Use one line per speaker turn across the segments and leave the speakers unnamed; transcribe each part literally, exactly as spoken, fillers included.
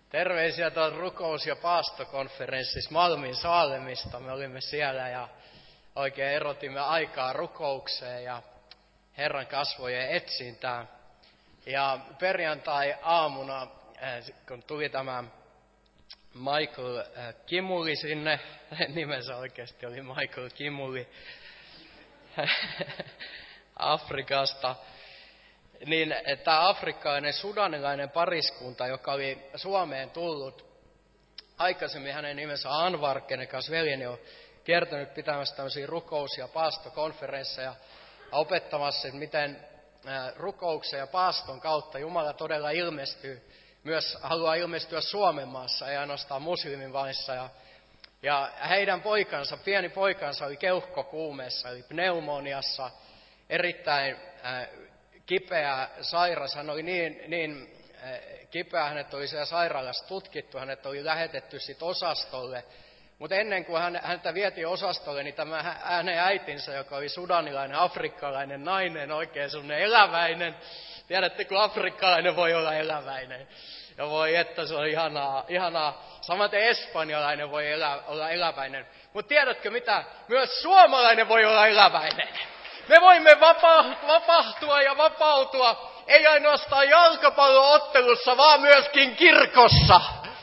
Terveisiä tuolta rukous- ja paastokonferenssissa Malmin Saalemista. Me olimme siellä ja oikein erotimme aikaa rukoukseen ja Herran kasvojen etsintään. Ja perjantai-aamuna, kun tuli tämä Michael Kimuli sinne, nimensä oikeasti oli Michael Kimuli Afrikasta, niin tämä afrikkalainen sudanilainen pariskunta, joka oli Suomeen tullut, aikaisemmin hänen nimensä Anwar, kenen kanssa veljeni on kiertänyt pitämässä tämmöisiä rukous- ja paastokonferensseja, opettamassa, että miten rukouksen ja paaston kautta Jumala todella ilmestyy, myös haluaa ilmestyä Suomen maassa, ei ainoastaan muslimin maissa. Ja, ja heidän poikansa, pieni poikansa oli keuhkokuumeessa, eli pneumoniassa, erittäin äh, kipeä, sairas. Hän oli niin, niin äh, kipeä, hänet oli siellä sairaalassa tutkittu, hänet oli lähetetty sit osastolle. Mutta ennen kuin hän, häntä vietiin osastolle, niin tämä hänen äitinsä, joka oli sudanilainen, afrikkalainen nainen, oikein sellainen eläväinen. Tiedätte, kun afrikkalainen voi olla eläväinen. Ja voi, että se on ihanaa. ihanaa. Samaten espanjalainen voi elä, olla eläväinen. Mutta tiedätkö mitä? Myös suomalainen voi olla eläväinen. Me voimme vapa, vapahtua ja vapautua, ei ainoastaan jalkapalloottelussa, vaan myöskin kirkossa.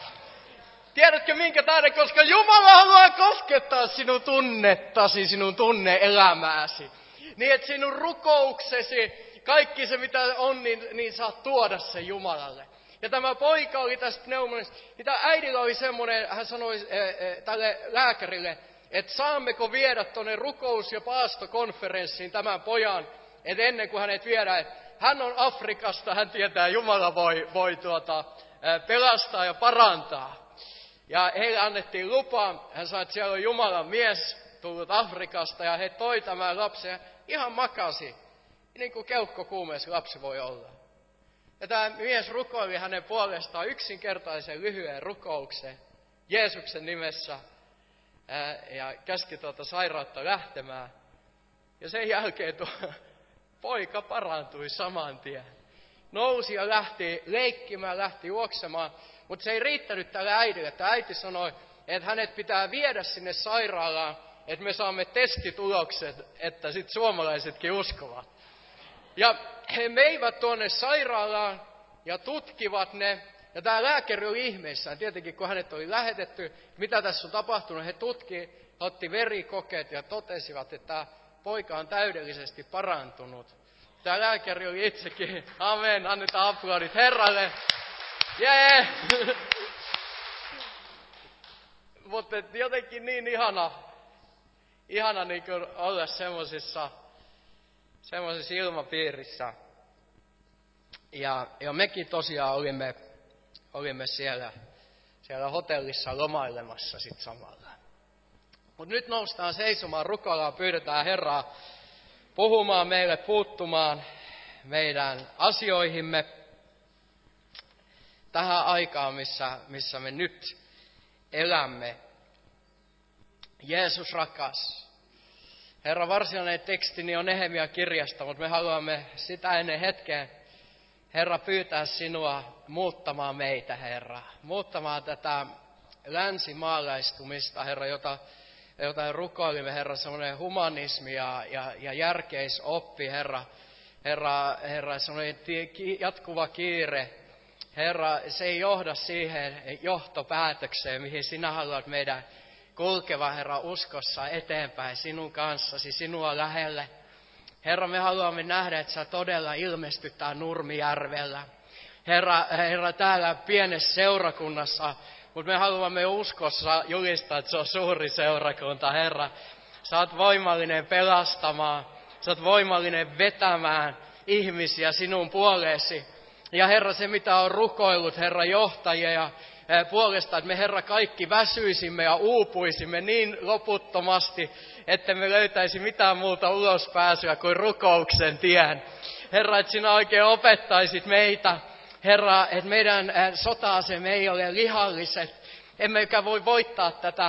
Tiedätkö minkä tähden? Koska Jumala haluaa koskettaa sinun tunnettasi, sinun tunne-elämääsi. Niin että sinun rukouksesi, kaikki se mitä on, niin, niin saat tuoda sen Jumalalle. Ja tämä poika oli tästä pneumoniasta. Niin äidillä oli semmoinen, hän sanoi äh, äh, tälle lääkärille, että saammeko viedä tuonne rukous- ja paastokonferenssiin tämän pojan, että ennen kuin hänet viedään, että hän on Afrikasta, hän tietää, Jumala voi, voi tuota, äh, pelastaa ja parantaa. Ja heille annettiin lupa, hän sanoi, että siellä on Jumalan mies tullut Afrikasta ja he toi tämän lapsen ja ihan makasi, niin kuin keuhkokuumeessa lapsi voi olla. Ja tämä mies rukoili hänen puolestaan yksinkertaisen lyhyen rukouksen Jeesuksen nimessä ää, ja käski tuota sairautta lähtemään. Ja sen jälkeen tuo poika parantui saman tien. Nousi ja lähti leikkimään, lähti juoksemaan. Mutta se ei riittänyt tälle äidille. Tämä äiti sanoi, että hänet pitää viedä sinne sairaalaan, että me saamme testitulokset, että sitten suomalaisetkin uskovat. Ja he meivät tuonne sairaalaan ja tutkivat ne. Ja tämä lääkäri oli ihmeissään. Tietenkin kun hänet oli lähetetty, mitä tässä on tapahtunut, he tutki, otti verikokeet ja totesivat, että tämä poika on täydellisesti parantunut. Tämä lääkäri oli itsekin. Amen, annetaan aplodit Herralle. Jee! Mutta jotenkin niin ihana, ihana niin olla semmoisissa semmoisessa ilmapiirissä. Ja, ja mekin tosiaan olimme, olimme siellä, siellä hotellissa lomailemassa sit samalla. Mutta nyt noustaan seisomaan, rukoillaan, pyydetään Herraa puhumaan meille, puuttumaan meidän asioihimme. Tähän aikaan, missä, missä me nyt elämme. Jeesus rakas. Herra, varsinainen tekstini on Nehemia kirjasta, mutta me haluamme sitä ennen hetkeä, Herra, pyytää sinua muuttamaan meitä, Herra. Muuttamaan tätä länsimaalaistumista, Herra, jota, jota rukoilimme, Herra, semmoinen humanismi ja, ja, ja järkeisoppi, Herra. Herra, Herra, semmoinen jatkuva kiire. Herra, se ei johda siihen johtopäätökseen, mihin sinä haluat meidän kulkeva, Herra, uskossa eteenpäin sinun kanssasi, sinua lähelle. Herra, me haluamme nähdä, että sä todella ilmestyt täällä Nurmijärvellä. Herra, Herra, täällä pienessä seurakunnassa, mutta me haluamme uskossa julistaa, että se on suuri seurakunta, Herra. Sä oot voimallinen pelastamaan, sä oot voimallinen vetämään ihmisiä sinun puoleesi. Ja Herra, se mitä on rukoillut, Herra, johtajia ja puolesta, että me Herra kaikki väsyisimme ja uupuisimme niin loputtomasti, että me löytäisi mitään muuta ulospääsyä kuin rukouksen tien. Herra, että sinä oikein opettaisit meitä, Herra, että meidän sota-asemme ei ole lihalliset, emmekä voi voittaa tätä,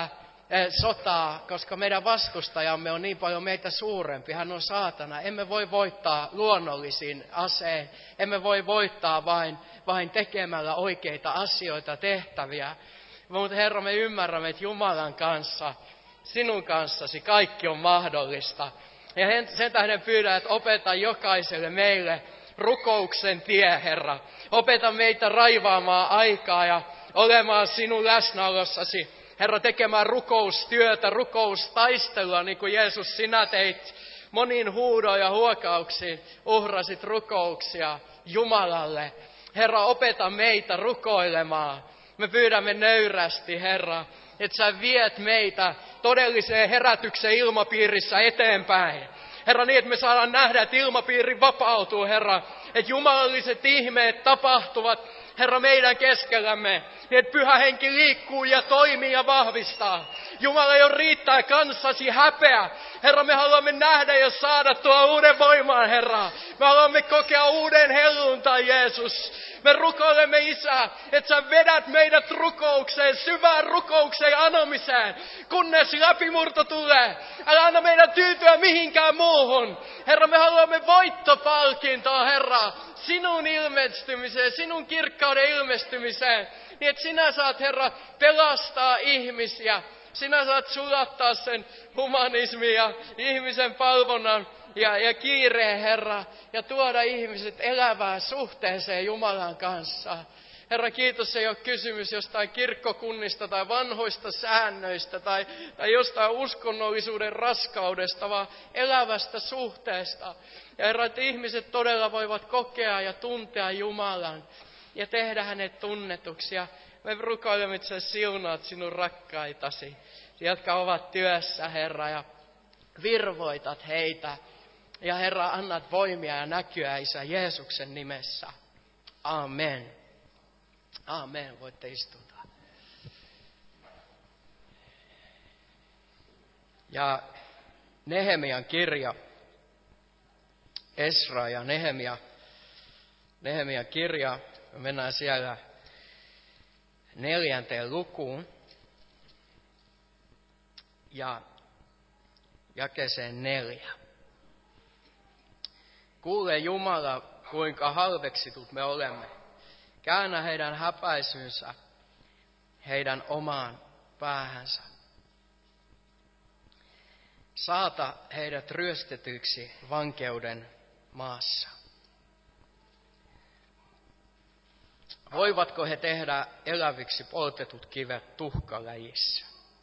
sotaa, koska meidän vastustajamme on niin paljon meitä suurempi. Hän on saatana. Emme voi voittaa luonnollisin aseen. Emme voi voittaa vain, vain tekemällä oikeita asioita, tehtäviä. Mutta Herra, me ymmärrämme, että Jumalan kanssa, sinun kanssasi kaikki on mahdollista. Ja sen tähden pyydän, että opeta jokaiselle meille rukouksen tie, Herra. Opeta meitä raivaamaan aikaa ja olemaan sinun läsnäolossasi. Herra, tekemään rukoustyötä, rukoustaistelua, niin kuin Jeesus sinä teit monin huudoin ja huokauksiin, uhrasit rukouksia Jumalalle. Herra, opeta meitä rukoilemaan. Me pyydämme nöyrästi, Herra, että sä viet meitä todelliseen herätyksen ilmapiirissä eteenpäin. Herra, niin että me saadaan nähdä, että ilmapiiri vapautuu, Herra. Että jumalalliset ihmeet tapahtuvat, Herra, meidän keskellämme. Niin että Pyhä Henki liikkuu ja toimii ja vahvistaa. Jumala, jo riittää kanssasi häpeä. Herra, me haluamme nähdä ja saada tuo uuden voimaan, Herra. Me haluamme kokea uuden helluntai, Jeesus. Me rukoilemme, Isä, että sä vedät meidät rukoukseen, syvään rukoukseen anomiseen, kunnes läpimurto tulee. Älä anna meidän tyytyä mihinkään muuhun. Herra, me haluamme voittopalkintoa, Herra, sinun ilmestymiseen, sinun kirkkauden ilmestymiseen. Niin että sinä saat, Herra, pelastaa ihmisiä. Sinä saat sulattaa sen humanismin ja ihmisen palvonnan ja, ja kiireen, Herra, ja tuoda ihmiset elävään suhteeseen Jumalan kanssa. Herra, kiitos, ei ole kysymys jostain kirkkokunnista tai vanhoista säännöistä tai, tai jostain uskonnollisuuden raskaudesta, vaan elävästä suhteesta. Ja Herra, että ihmiset todella voivat kokea ja tuntea Jumalan ja tehdä hänet tunnetuksi. Ja me rukoilemme, että sä siunaat sinun rakkaitasi, jotka ovat työssä, Herra, ja virvoitat heitä. Ja Herra, annat voimia ja näkyä, Isä, Jeesuksen nimessä. Amen. Amen. Voitte istuta. Ja Nehemian kirja, Esra ja Nehemia, Nehemian kirja, me mennään siellä neljänteen lukuun ja jakeeseen neljä. Kuule Jumala, kuinka halveksitut me olemme. Käännä heidän häpäisynsä heidän omaan päähänsä. Saata heidät ryöstetyiksi vankeuden maassa. Voivatko he tehdä eläviksi poltetut kivet tuhkaläjissä?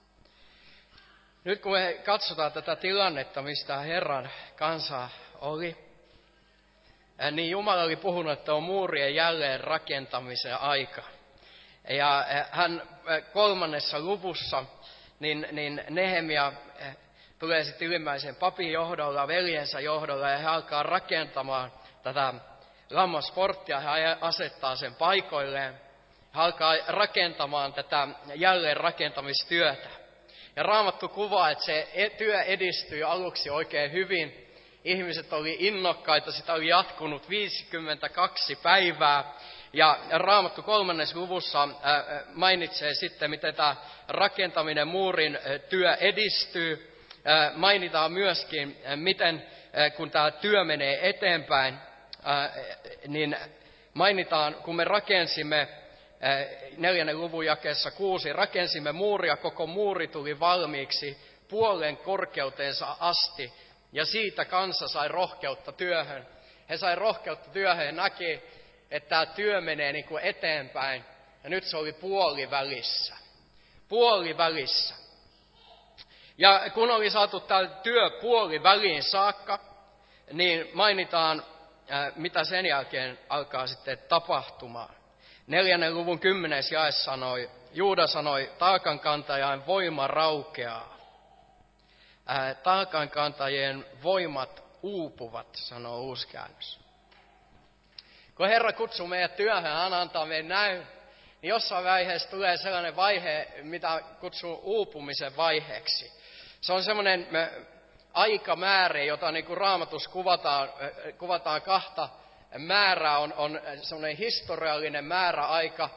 Nyt kun me katsotaan tätä tilannetta, mistä Herran kansa oli, niin Jumala oli puhunut, että on muurien jälleen rakentamisen aika. Ja hän kolmannessa luvussa, niin, niin Nehemia tulee sitten ylimmäisen papin johdolla, veljensä johdolla, ja he alkaa rakentamaan tätä lammasporttia. He asettaa sen paikoilleen. He alkaa rakentamaan tätä jälleenrakentamistyötä. Ja Raamattu kuvaa, että se työ edistyi aluksi oikein hyvin. Ihmiset oli innokkaita, sitä oli jatkunut viisikymmentäkaksi päivää. Ja Raamattu kolmannes luvussa mainitsee sitten, miten tämä rakentaminen, muurin työ edistyy. Mainitaan myöskin, miten kun tämä työ menee eteenpäin, niin mainitaan, kun me rakensimme neljännen luvun jakeessa kuusi, rakensimme muuria, koko muuri tuli valmiiksi puolen korkeutensa asti. Ja siitä kansa sai rohkeutta työhön. He sai rohkeutta työhön ja näki, että tämä työ menee niin kuin eteenpäin. Ja nyt se oli puolivälissä. Puolivälissä. Ja kun oli saatu tämä työ puoliväliin saakka, niin mainitaan, mitä sen jälkeen alkaa sitten tapahtumaan. Neljännen luvun kymmenes jae sanoi, Juuda sanoi, taakankantajan voima raukeaa. Taakankantajien voimat uupuvat, sanoo uusi käännös. Kun Herra kutsuu meidät työhön, hän antaa meidän näyn, niin jossain vaiheessa tulee sellainen vaihe, mitä kutsuu uupumisen vaiheeksi. Se on semmoinen aikamäärä, jota niin kuin Raamatussa kuvataan, kuvataan kahta määrää. On, on semmoinen historiallinen määräaika,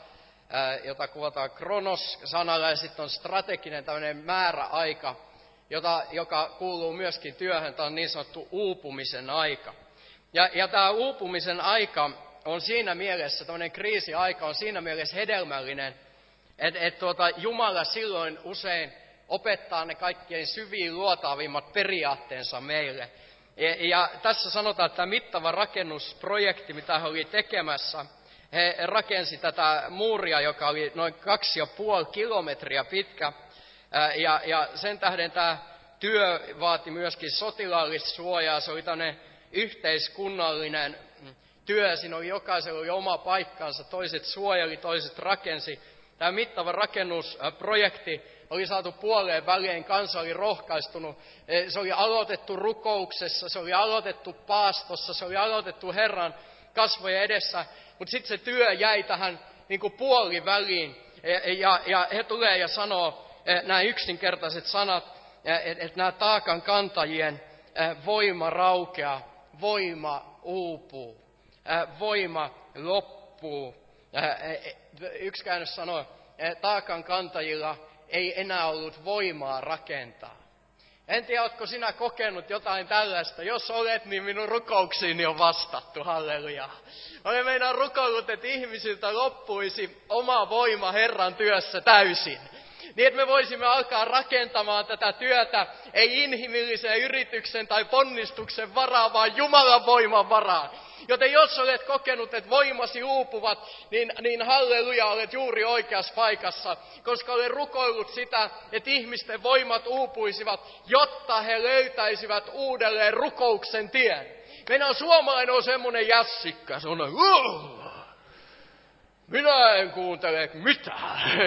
jota kuvataan kronos-sanalla, ja sitten on strateginen tämmöinen määräaika, jota, joka kuuluu myöskin työhön. Tämä on niin sanottu uupumisen aika. Ja, ja tämä uupumisen aika on siinä mielessä, tämmöinen kriisiaika on siinä mielessä hedelmällinen, että et tuota, Jumala silloin usein opettaa ne kaikkein syviin luotaavimmat periaatteensa meille. Ja, ja tässä sanotaan, että tämä mittava rakennusprojekti, mitä he oli tekemässä, he rakensi tätä muuria, joka oli noin kaksi ja puoli kilometriä pitkä. Ja, ja sen tähden tämä työ vaati myöskin sotilaallista suojaa. Se oli tämmöinen yhteiskunnallinen työ. Siinä oli jokaisella oli oma paikkansa. Toiset suojeli, toiset rakensi. Tämä mittava rakennusprojekti oli saatu puoleen väliin, kansa oli rohkaistunut. Se oli aloitettu rukouksessa, se oli aloitettu paastossa, se oli aloitettu Herran kasvojen edessä. Mutta sitten se työ jäi tähän niin kuin puoliväliin. Ja, ja he tulee ja sanoo nämä yksinkertaiset sanat, että et nämä taakan kantajien voima raukeaa, voima uupuu, voima loppuu. Yksi käännös sanoo, että taakan kantajilla ei enää ollut voimaa rakentaa. En tiedä, oletko sinä kokenut jotain tällaista. Jos olet, niin minun rukouksiini on vastattu. Halleluja. Olen meinaan rukoillut, että ihmisiltä loppuisi oma voima Herran työssä täysin. Niin, että me voisimme alkaa rakentamaan tätä työtä, ei inhimillisen yrityksen tai ponnistuksen varaa, vaan Jumalan voiman varaa. Joten jos olet kokenut, että voimasi uupuvat, niin, niin halleluja, olet juuri oikeassa paikassa. Koska olen rukoillut sitä, että ihmisten voimat uupuisivat, jotta he löytäisivät uudelleen rukouksen tien. Meidän suomalainen on semmoinen jässikkä, se on minä en kuuntele mitään.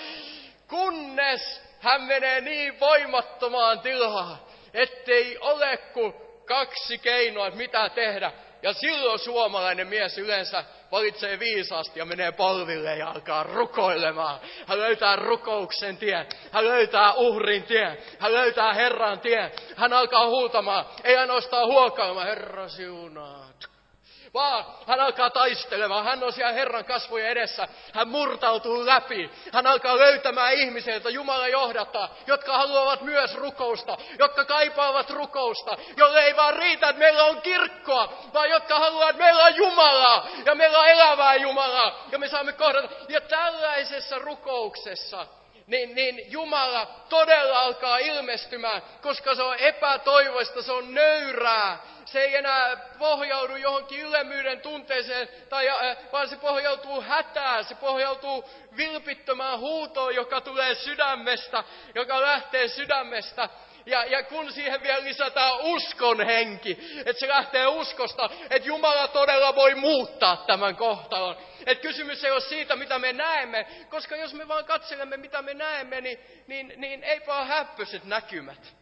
Kunnes hän menee niin voimattomaan tilaan, ettei ole kuin kaksi keinoa, että mitä tehdä. Ja silloin suomalainen mies yleensä valitsee viisaasti ja menee polville ja alkaa rukoilemaan. Hän löytää rukouksen tien, hän löytää uhrin tien, hän löytää Herran tien. Hän alkaa huutamaan, ei ainoastaan huokailemaan, Herra siunaat. Vaan hän alkaa taistelemaan, hän on siellä Herran kasvojen edessä, hän murtautuu läpi. Hän alkaa löytämään ihmisiä, joita Jumala johdattaa, jotka haluavat myös rukousta, jotka kaipaavat rukousta, jolle ei vaan riitä, että meillä on kirkkoa, vaan jotka haluavat, että meillä on Jumalaa ja meillä on elävää Jumalaa ja me saamme kohdata. Ja tällaisessa rukouksessa Niin, niin Jumala todella alkaa ilmestymään, koska se on epätoivoista, se on nöyrää. Se ei enää pohjaudu johonkin ylemmyyden tunteeseen, tai, vaan se pohjautuu hätään, se pohjautuu vilpittömään huutoon, joka tulee sydämestä, joka lähtee sydämestä. Ja, ja kun siihen vielä lisätään uskon henki, että se lähtee uskosta, että Jumala todella voi muuttaa tämän kohtalon. Että kysymys ei ole siitä, mitä me näemme, koska jos me vaan katselemme, mitä me näemme, niin, niin, niin eipä ole häppöiset näkymät.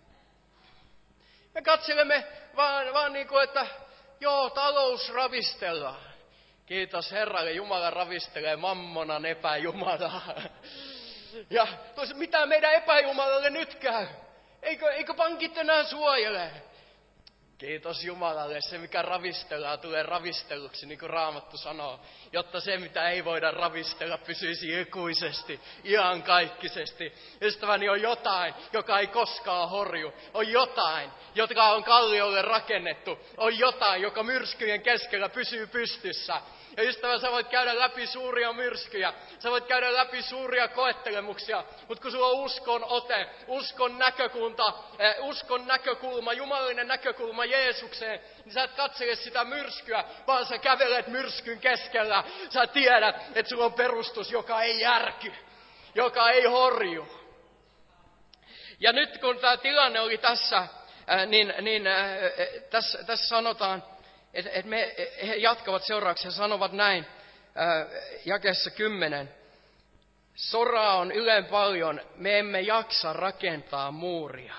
Me katselemme vaan, vaan niin kuin, että joo, talous ravistellaan. Kiitos Herralle, Jumala ravistelee mammonan epäjumalaa. Ja toisaalta, mitä meidän epäjumalalle nyt käy? Eikö, eikö pankit enää suojele? Kiitos Jumalalle, se mikä ravistellaan tulee ravistelluksi, niin kuin Raamattu sanoo. Jotta se mitä ei voida ravistella pysyisi ikuisesti, iankaikkisesti. Ystäväni, on jotain, joka ei koskaan horju. On jotain, joka on kalliolle rakennettu. On jotain, joka myrskyjen keskellä pysyy pystyssä. Ja ystävä, sä voit käydä läpi suuria myrskyjä, sä voit käydä läpi suuria koettelemuksia, mutta kun sulla on uskon ote, uskon näkökunta, eh, uskon näkökulma, jumalallinen näkökulma Jeesukseen, niin sä et katsele sitä myrskyä, vaan sä kävelet myrskyn keskellä. Sä tiedät, että sulla on perustus, joka ei järky, joka ei horju. Ja nyt kun tämä tilanne oli tässä, eh, niin, niin eh, tässä, tässä sanotaan, että et me, he jatkavat seuraavaksi ja sanovat näin, ää, jakeessa kymmenen. Soraa on ylen paljon, me emme jaksa rakentaa muuria.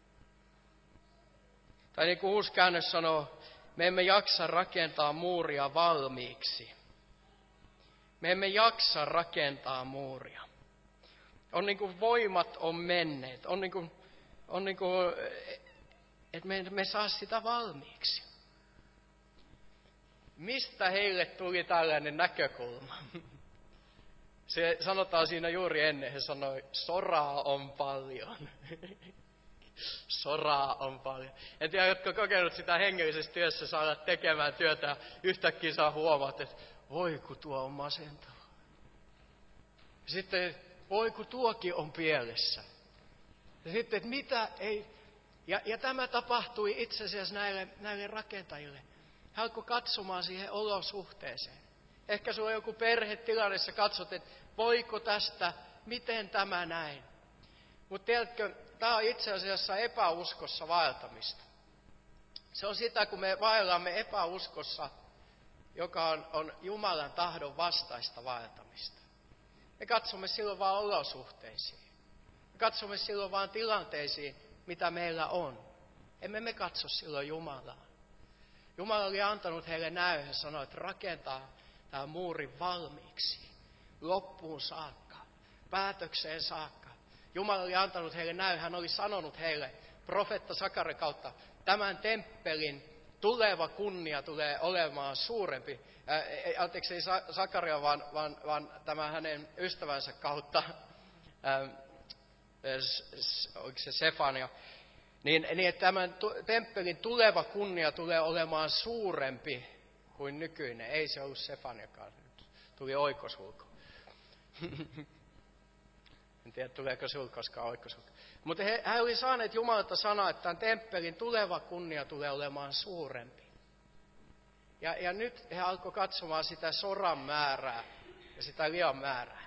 Tai niin kuin uusi käännös sanoo, me emme jaksa rakentaa muuria valmiiksi. Me emme jaksa rakentaa muuria. On niin kuin voimat on menneet. On niin kuin, on niin kuin että me emme saa sitä valmiiksi. Mistä heille tuli tällainen näkökulma? Se sanotaan siinä juuri ennen, he sanoi, soraa on paljon. Soraa on paljon. En tiedä, jotka kokenut sitä hengellisessä työssä, saada tekemään työtä ja yhtäkkiä saa huomata, että voi kun tuo on masentava. Ja sitten, voi kun tuokin on pielessä. Ja sitten, että mitä ei... Ja, ja tämä tapahtui itse asiassa näille, näille rakentajille. He alkoi katsomaan siihen olosuhteeseen. Ehkä sulla on joku perhetilanne, sä katsot, että voiko tästä, miten tämä näin. Mutta tiedätkö, tämä on itse asiassa epäuskossa vaeltamista. Se on sitä, kun me vaellamme epäuskossa, joka on, on Jumalan tahdon vastaista vaeltamista. Me katsomme silloin vaan olosuhteisiin. Me katsomme silloin vaan tilanteisiin, mitä meillä on. Emme me katso silloin Jumalaa. Jumala oli antanut heille näyn, hän sanoi, että rakentaa tämä muuri valmiiksi, loppuun saakka, päätökseen saakka. Jumala oli antanut heille näyn, hän oli sanonut heille, profeetta Sakari kautta, tämän temppelin tuleva kunnia tulee olemaan suurempi. Ää, anteeksi, ei Sakaria, vaan, vaan, vaan tämä hänen ystävänsä kautta, ää, oliko se Sefania, niin, niin että tämän temppelin tuleva kunnia tulee olemaan suurempi kuin nykyinen. Ei se ollut Sefaniakaan, nyt tuli oikosulko. En tiedä, tuleeko sinulla koskaan oikosulko. Mutta he, he oli saaneet Jumalalta sanoa, että tämän temppelin tuleva kunnia tulee olemaan suurempi. Ja, ja nyt he alkoi katsomaan sitä soran määrää ja sitä lian määrää.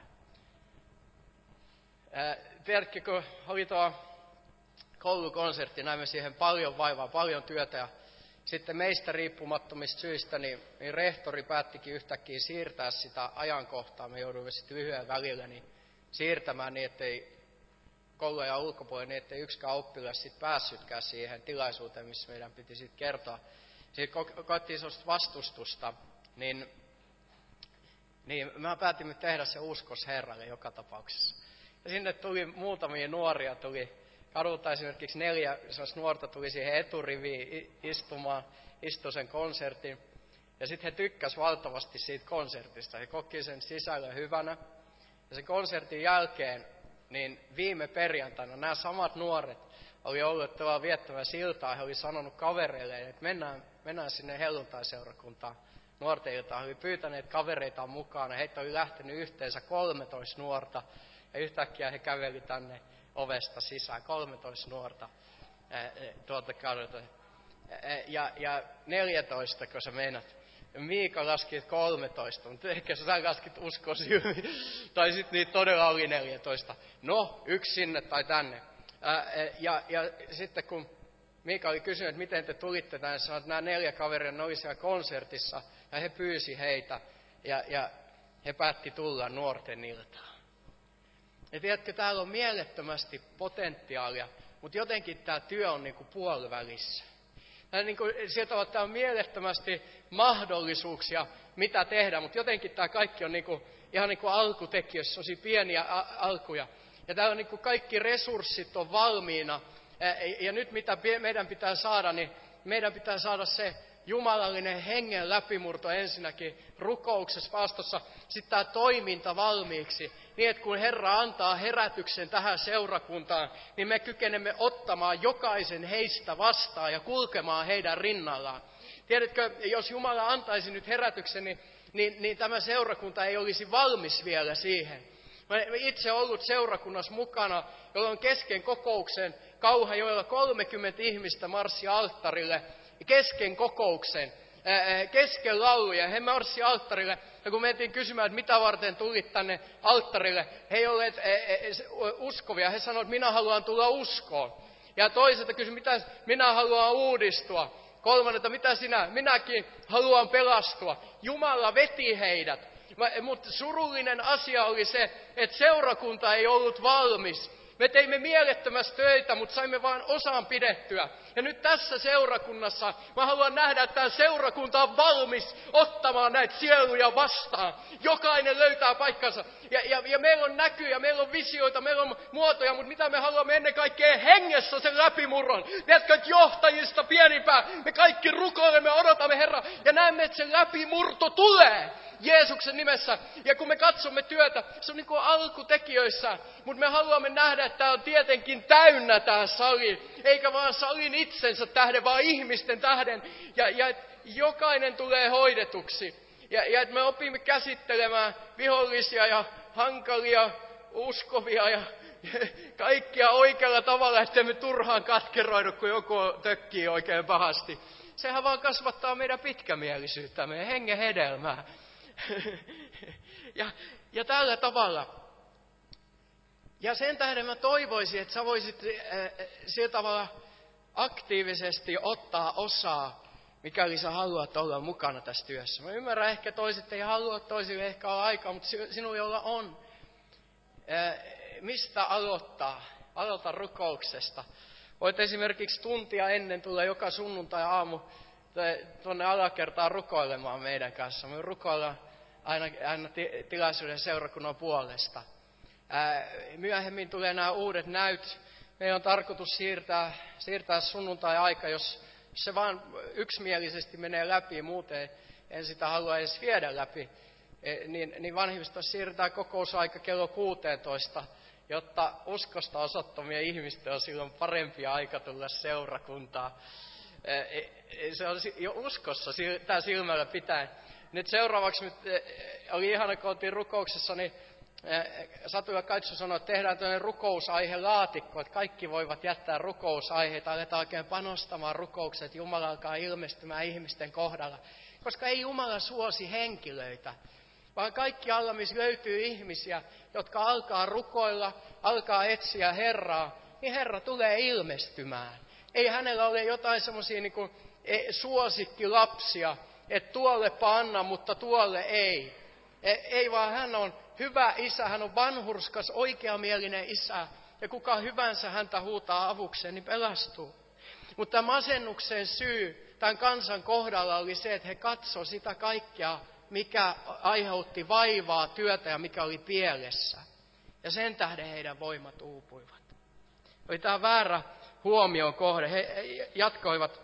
Ää, tiedätkö, kun oli tuo koulukonsertti, näimme siihen paljon vaivaa, paljon työtä ja sitten meistä riippumattomista syistä, niin, niin rehtori päättikin yhtäkkiä siirtää sitä ajankohtaa. Me joudumme sitten lyhyen välillä niin siirtämään niin, ettei koulujen ulkopuolella, niin ettei yksikään oppilas sitten päässytkään siihen tilaisuuteen, missä meidän piti sitten kertoa. Sitten koettiin sellaista vastustusta, niin, niin mä päätimme tehdä se uskos Herralle joka tapauksessa. Ja sinne tuli muutamia nuoria, tuli kadulta esimerkiksi neljä nuorta tuli siihen eturiviin istumaan, istui sen konsertin. Ja sitten he tykkäs valtavasti siitä konsertista. He koki sen sisällön hyvänä. Ja sen konsertin jälkeen, niin viime perjantaina nämä samat nuoret oli ollut tuolla viettämässä iltaa. He oli sanonut kavereille, että mennään, mennään sinne helluntaiseurakuntaan. Nuorten iltaan. He oli pyytäneet kavereitaan mukaan. Heitä oli lähtenyt yhteensä kolmetoista nuorta. Ja yhtäkkiä he käveli tänne ovesta sisään, kolmetoista nuorta ää, tuolta kadulta. Ja, ja neljätoista, kun sä meinat. Miika laski kolmetoista, mutta ehkä sä laskit uskoa silmiin. Tai sitten niitä todella oli neljätoista. No, yksi sinne tai tänne. Ää, ja, ja sitten kun Miika oli kysynyt, että miten te tulitte tänne, sanoi, että nämä neljä kaveria, ne oli siellä konsertissa. Ja he pyysi heitä ja, ja he päätti tulla nuorten iltaan. Ja tiedätkö, täällä on mielettömästi potentiaalia, mutta jotenkin tämä työ on niin kuin puolivälissä. Niin kuin, sieltä on, tää on mielettömästi mahdollisuuksia, mitä tehdä, mutta jotenkin tämä kaikki on niin kuin, ihan niin kuin alkutekijöissä, sellaisia pieniä a- alkuja. Ja täällä on niin kuin kaikki resurssit on valmiina. Ja, ja nyt mitä meidän pitää saada, niin meidän pitää saada se jumalallinen hengen läpimurto ensinnäkin rukouksessa, vastossa, sitten tämä toiminta valmiiksi, niin että kun Herra antaa herätyksen tähän seurakuntaan, niin me kykenemme ottamaan jokaisen heistä vastaan ja kulkemaan heidän rinnallaan. Tiedätkö, jos Jumala antaisi nyt herätyksen, niin, niin, niin tämä seurakunta ei olisi valmis vielä siihen. Mä itse ollut seurakunnassa mukana, jolloin kesken kokouksen Kauhajoella kolmekymmentä ihmistä marssi alttarille, kesken kokouksen, kesken lauluja. He marssi alttarille, ja kun mentiin kysymään, että mitä varten tulit tänne alttarille, he ei olleet uskovia. He sanoivat, että minä haluan tulla uskoon. Ja toiselta kysyi, mitä minä haluan uudistua. Kolmannelta, mitä sinä? Minäkin haluan pelastua. Jumala veti heidät. Mutta surullinen asia oli se, että seurakunta ei ollut valmis. Me teimme mielettömästi töitä, mutta saimme vain osaan pidettyä. Ja nyt tässä seurakunnassa mä haluan nähdä, että tämä seurakunta on valmis ottamaan näitä sieluja vastaan. Jokainen löytää paikkansa. Ja, ja, ja meillä on näkyjä, meillä on visioita, meillä on muotoja, mutta mitä me haluamme ennen kaikkea hengessä sen läpimurron. Tiedätkö, että johtajista pienimpää me kaikki rukoilemme, odotamme Herra ja näemme, että se läpimurto tulee. Jeesuksen nimessä. Ja kun me katsomme työtä, se on niin kuin alkutekijöissä, mutta me haluamme nähdä, että tämä on tietenkin täynnä tämä sali. Eikä vaan salin itsensä tähden, vaan ihmisten tähden. Ja, ja jokainen tulee hoidetuksi. Ja, ja että me opimme käsittelemään vihollisia ja hankalia, uskovia ja kaikkia oikealla tavalla, ettei me turhaan katkeroidu, kun joku tökkii oikein pahasti. Sehän vaan kasvattaa meidän pitkämielisyyttä, meidän hengen hedelmää. ja, ja tällä tavalla. Ja sen tähden mä toivoisin, että sä voisit äh, sillä tavalla aktiivisesti ottaa osaa, mikäli sä haluat olla mukana tässä työssä. Mä ymmärrän, ehkä toiset ei halua, toisille ehkä ole aikaa, mutta sinulla jolla on. Äh, mistä aloittaa? Aloita rukouksesta. Voit esimerkiksi tuntia ennen tulla joka sunnuntai-aamu tuonne alakertaan rukoilemaan meidän kanssa. Me rukoillaan aina, aina tilaisuuden seurakunnan puolesta. Ää, myöhemmin tulee nämä uudet näyt. Meidän on tarkoitus siirtää, siirtää sunnuntai-aika, jos se vaan yksimielisesti menee läpi, muuten en sitä halua edes viedä läpi. E, niin, niin vanhimmistossa siirretään kokousaika kello kuusitoista, jotta uskosta osoittamia ihmisten on silloin parempi aika tulla seurakuntaan. Se on jo uskossa, tämä silmällä pitäen. Nyt seuraavaksi nyt oli ihana, kun oltiin rukouksessa, niin Satu ja Kaitsu sanoi, että tehdään tämmöinen rukousaihilaatikko, että kaikki voivat jättää rukousaiheita, aletaan oikein panostamaan rukoukset, että Jumala alkaa ilmestymään ihmisten kohdalla. Koska ei Jumala suosi henkilöitä, vaan kaikki alla, missä löytyy ihmisiä, jotka alkaa rukoilla, alkaa etsiä Herraa, niin Herra tulee ilmestymään. Ei hänellä ole jotain semmoisia niin kuin suosikkilapsia, että tuollepa anna, mutta tuolle ei. Ei vaan hän on hyvä isä, hän on vanhurskas, oikeamielinen isä, ja kuka hyvänsä häntä huutaa avukseen, niin pelastuu. Mutta masennuksen syy tämän kansan kohdalla oli se, että he katsoi sitä kaikkea, mikä aiheutti vaivaa, työtä ja mikä oli pielessä. Ja sen tähden heidän voimat uupuivat. Oli tämä väärä huomion kohde. He jatkoivat,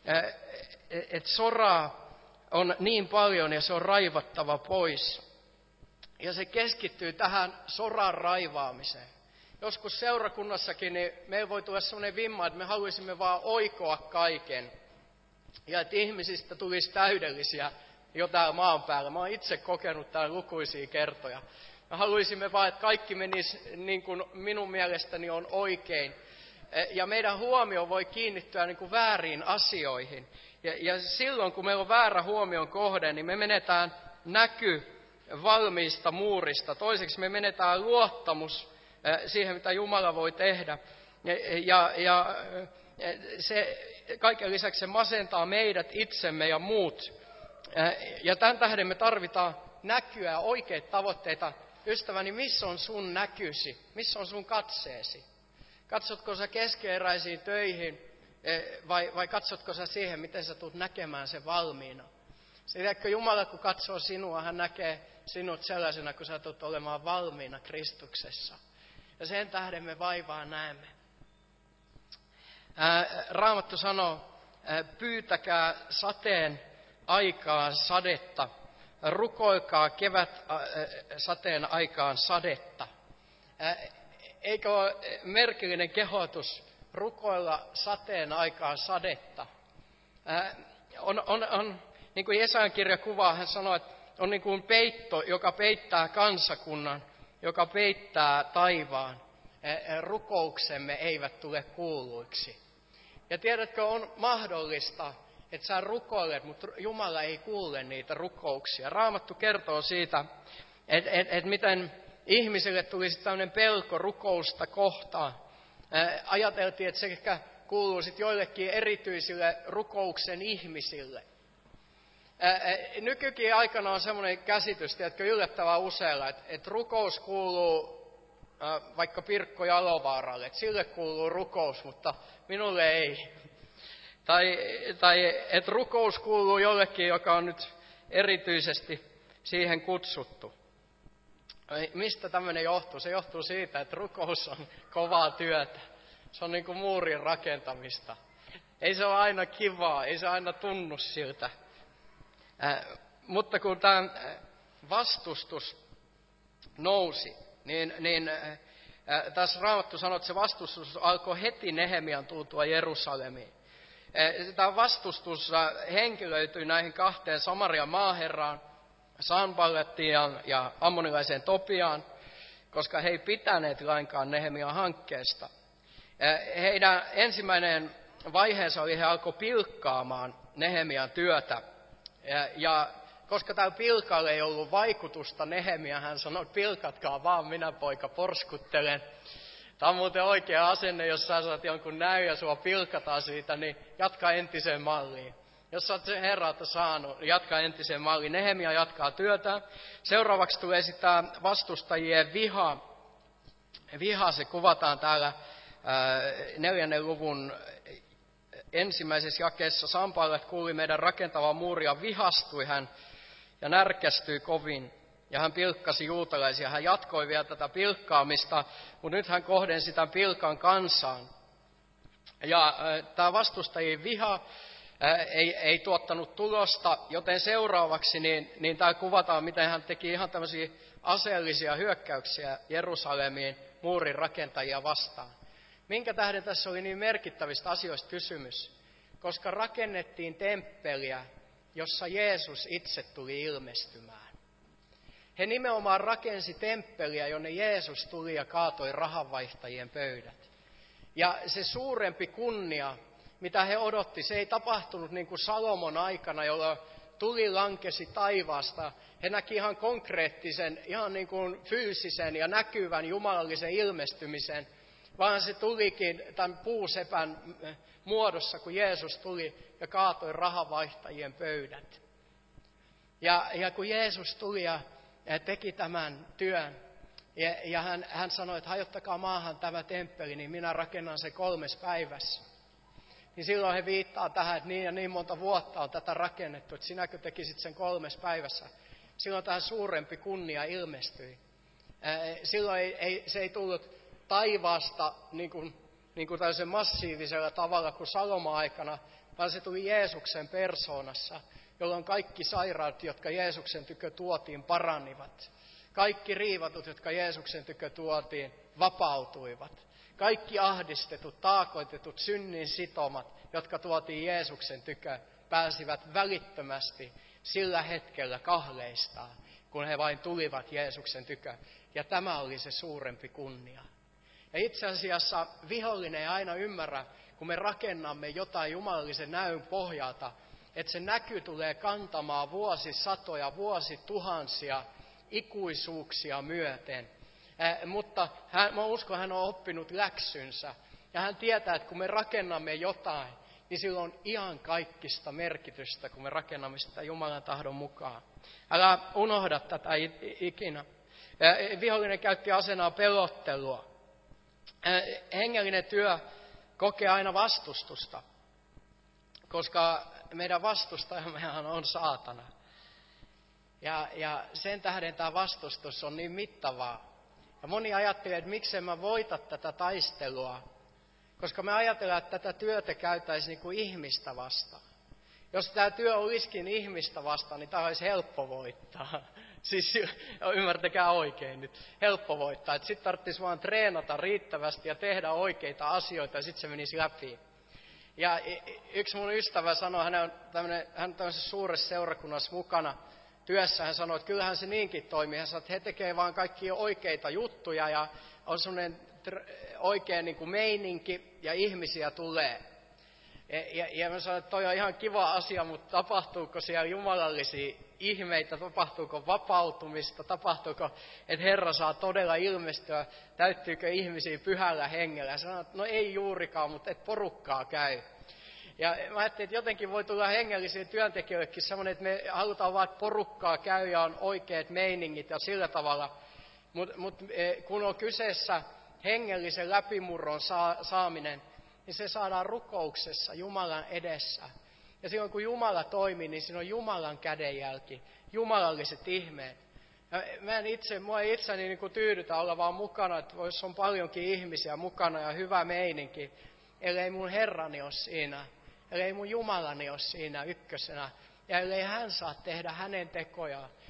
että soraa on niin paljon ja se on raivattava pois. Ja se keskittyy tähän soran raivaamiseen. Joskus seurakunnassakin niin meillä voi tulla sellainen vimma, että me haluaisimme vaan oikoa kaiken. Ja että ihmisistä tulisi täydellisiä jo täällä maan päällä. Mä oon itse kokenut täällä lukuisia kertoja. Me haluaisimme vaan, että kaikki menisi niin kuin minun mielestäni on oikein. Ja meidän huomio voi kiinnittyä niin kuin vääriin asioihin. Ja, ja silloin, kun meillä on väärä huomion kohde, niin me menetään näky valmiista muurista. Toiseksi me menetään luottamus siihen, mitä Jumala voi tehdä. Ja, ja, ja se, kaiken lisäksi se masentaa meidät, itsemme ja muut. Ja tämän tähden me tarvitaan näkyä ja oikeita tavoitteita. Ystäväni, missä on sun näkysi? Missä on sun katseesi? Katsotko sä keskeeräisiin töihin vai, vai katsotko sä siihen, miten sä tulet näkemään sen valmiina? Tiedätkö, Jumala kun katsoo sinua, hän näkee sinut sellaisena, kun sä tulet olemaan valmiina Kristuksessa. Ja sen tähden me vaivaa näemme. Ää, Raamattu sanoo, ää, pyytäkää sateen aikaan sadetta, rukoilkaa kevät ää, sateen aikaan sadetta. Ää, eikö ole merkillinen kehotus rukoilla sateen aikaan sadetta? Ää, on, on, on, niin kuin Jesajan kirja kuvaa, hän sanoo, että on niin kuin peitto, joka peittää kansakunnan, joka peittää taivaan. Ää, rukouksemme eivät tule kuuluiksi. Ja tiedätkö, on mahdollista, että sä rukoilet, mutta Jumala ei kuule niitä rukouksia. Raamattu kertoo siitä, että et, et miten ihmisille tulisi tämmöinen pelko rukousta kohtaan. Ää, ajateltiin, että se ehkä kuuluu sit joillekin erityisille rukouksen ihmisille. Ää, nykykin aikana on semmoinen käsitys, tiedätkö, yllättävää useilla, että et rukous kuuluu ää, vaikka Pirkko Jalovaaralle, että sille kuuluu rukous, mutta minulle ei. Tai, tai että rukous kuuluu jollekin, joka on nyt erityisesti siihen kutsuttu. Mistä tämmöinen johtuu? Se johtuu siitä, että rukous on kovaa työtä. Se on niin kuin muurin rakentamista. Ei se ole aina kivaa, ei se aina tunnu siltä. Äh, mutta kun tämä vastustus nousi, niin, niin äh, tässä Raamattu sanoo, että se vastustus alkoi heti Nehemian tultua Jerusalemiin. Äh, tämä vastustus äh, henkilöityi näihin kahteen Samarian maaherraan, Sanballattiin ja, ja ammonilaiseen Tobiaan, koska he ei pitäneet lainkaan Nehemian hankkeesta. Äh, heidän ensimmäinen vaiheensa oli, he alkoi pilkkaamaan Nehemian työtä. Ja, ja koska tällä pilkalle ei ollut vaikutusta Nehemia, hän sanoi, että pilkatkaa vaan, minä poika porskuttelen. Tämä on muuten oikea asenne, jos sä saat jonkun näy ja sua pilkataan siitä, niin jatka entiseen malliin. Jos sä oot sen herralta saanut, niin jatka entiseen malliin. Nehemia jatkaa työtä. Seuraavaksi tulee sitä vastustajien viha. Viha, se kuvataan täällä ää, neljännen luvun ensimmäisessä jakeessa. Sanballat kuuli meidän rakentavaa muuria, vihastui hän ja närkästyi kovin. Ja hän pilkkasi juutalaisia. Hän jatkoi vielä tätä pilkkaamista, mutta nyt hän kohdensi tämän pilkan kansaan. Ja äh, tämä vastustajien viha äh, ei, ei tuottanut tulosta, joten seuraavaksi niin, niin tämä kuvataan, miten hän teki ihan tämmöisiä aseellisia hyökkäyksiä Jerusalemiin muurin rakentajia vastaan. Minkä tähden tässä oli niin merkittävistä asioista kysymys? Koska rakennettiin temppeliä, jossa Jeesus itse tuli ilmestymään. He nimenomaan rakensi temppeliä, jonne Jeesus tuli ja kaatoi rahanvaihtajien pöydät. Ja se suurempi kunnia, mitä he odotti, se ei tapahtunut niin kuin Salomon aikana, jolloin tuli lankesi taivaasta. He näki ihan konkreettisen, ihan niin kuin fyysisen ja näkyvän jumalallisen ilmestymisen, vaan se tulikin tämän puusepän muodossa, kun Jeesus tuli ja kaatoi rahanvaihtajien pöydät. Ja, ja kun Jeesus tuli ja teki tämän työn, ja, ja hän, hän sanoi, että hajottakaa maahan tämä temppeli, niin minä rakennan se kolmes päivässä. Niin silloin he viittaa tähän, että niin ja niin monta vuotta on tätä rakennettu, että sinäkö tekisit sen kolmes päivässä. Silloin tähän suurempi kunnia ilmestyi. Silloin ei, ei, se ei tullut taivaasta niin kuin, niin kuin tällaisen massiivisella tavalla kuin Salomon aikana, vaan se tuli Jeesuksen persoonassa, jolloin kaikki sairaat, jotka Jeesuksen tykö tuotiin, paranivat. Kaikki riivatut, jotka Jeesuksen tykö tuotiin, vapautuivat. Kaikki ahdistetut, taakoitetut, synnin sitomat, jotka tuotiin Jeesuksen tykö, pääsivät välittömästi sillä hetkellä kahleistaan, kun he vain tulivat Jeesuksen tykö. Ja tämä oli se suurempi kunnia. Ja itse asiassa vihollinen ei aina ymmärrä, kun me rakennamme jotain jumalallisen näyn pohjalta, että se näky tulee kantamaan vuosisatoja, vuosituhansia, ikuisuuksia myöten. Eh, mutta hän, mä uskon, hän on oppinut läksynsä. Ja hän tietää, että kun me rakennamme jotain, niin sillä on iankaikkista merkitystä, kun me rakennamme sitä Jumalan tahdon mukaan. Älä unohda tätä ikinä. Eh, vihollinen käytti asenaa pelottelua. Eh, hengellinen työ kokee aina vastustusta, koska meidän vastustajammehan on saatana. Ja, ja sen tähden tämä vastustus on niin mittavaa. Ja moni ajattelee, että miksei mä voita tätä taistelua, koska me ajatellaan, että tätä työtä käytäisiin niin kuin ihmistä vastaan. Jos tämä työ olisikin ihmistä vastaan, niin tämä olisi helppo voittaa. Siis ymmärtäkää oikein nyt, helppo voittaa. Sitten tarvitsisi vaan treenata riittävästi ja tehdä oikeita asioita ja sitten se menisi läpi. Ja yksi mun ystävä sanoi, hän on tämmöinen, hän on tämmöisessä suuressa seurakunnassa mukana työssä, hän sanoi, että kyllähän se niinkin toimii. Hän sanoi, että he tekevät vaan kaikkia oikeita juttuja ja on semmoinen oikein niin kuin meininki ja ihmisiä tulee. Ja, ja, ja mä sanoin, että toi on ihan kiva asia, mutta tapahtuuko siellä jumalallisia ihmeitä, tapahtuuko vapautumista, tapahtuuko, että Herra saa todella ilmestyä, täyttyykö ihmisiä pyhällä hengellä. Ja sanoin, että no ei juurikaan, mutta et porukkaa käy. Ja mä ajattelin, että jotenkin voi tulla hengellisiä työntekijöillekin semmoinen, että me halutaan vaan, että porukkaa käy ja on oikeat meiningit ja sillä tavalla. Mutta mut, kun on kyseessä hengellisen läpimurron saa, saaminen, niin se saadaan rukouksessa Jumalan edessä. Ja silloin kun Jumala toimii, niin siinä on Jumalan kädenjälki, jumalalliset ihmeet. Ja mä en itse, mua ei itseni niin kuin tyydytä olla vaan mukana, että jos on paljonkin ihmisiä mukana ja hyvä meininki, ellei mun Herrani ole siinä, ellei mun Jumalani ole siinä ykkösenä, ja ellei hän saa tehdä hänen tekojaan.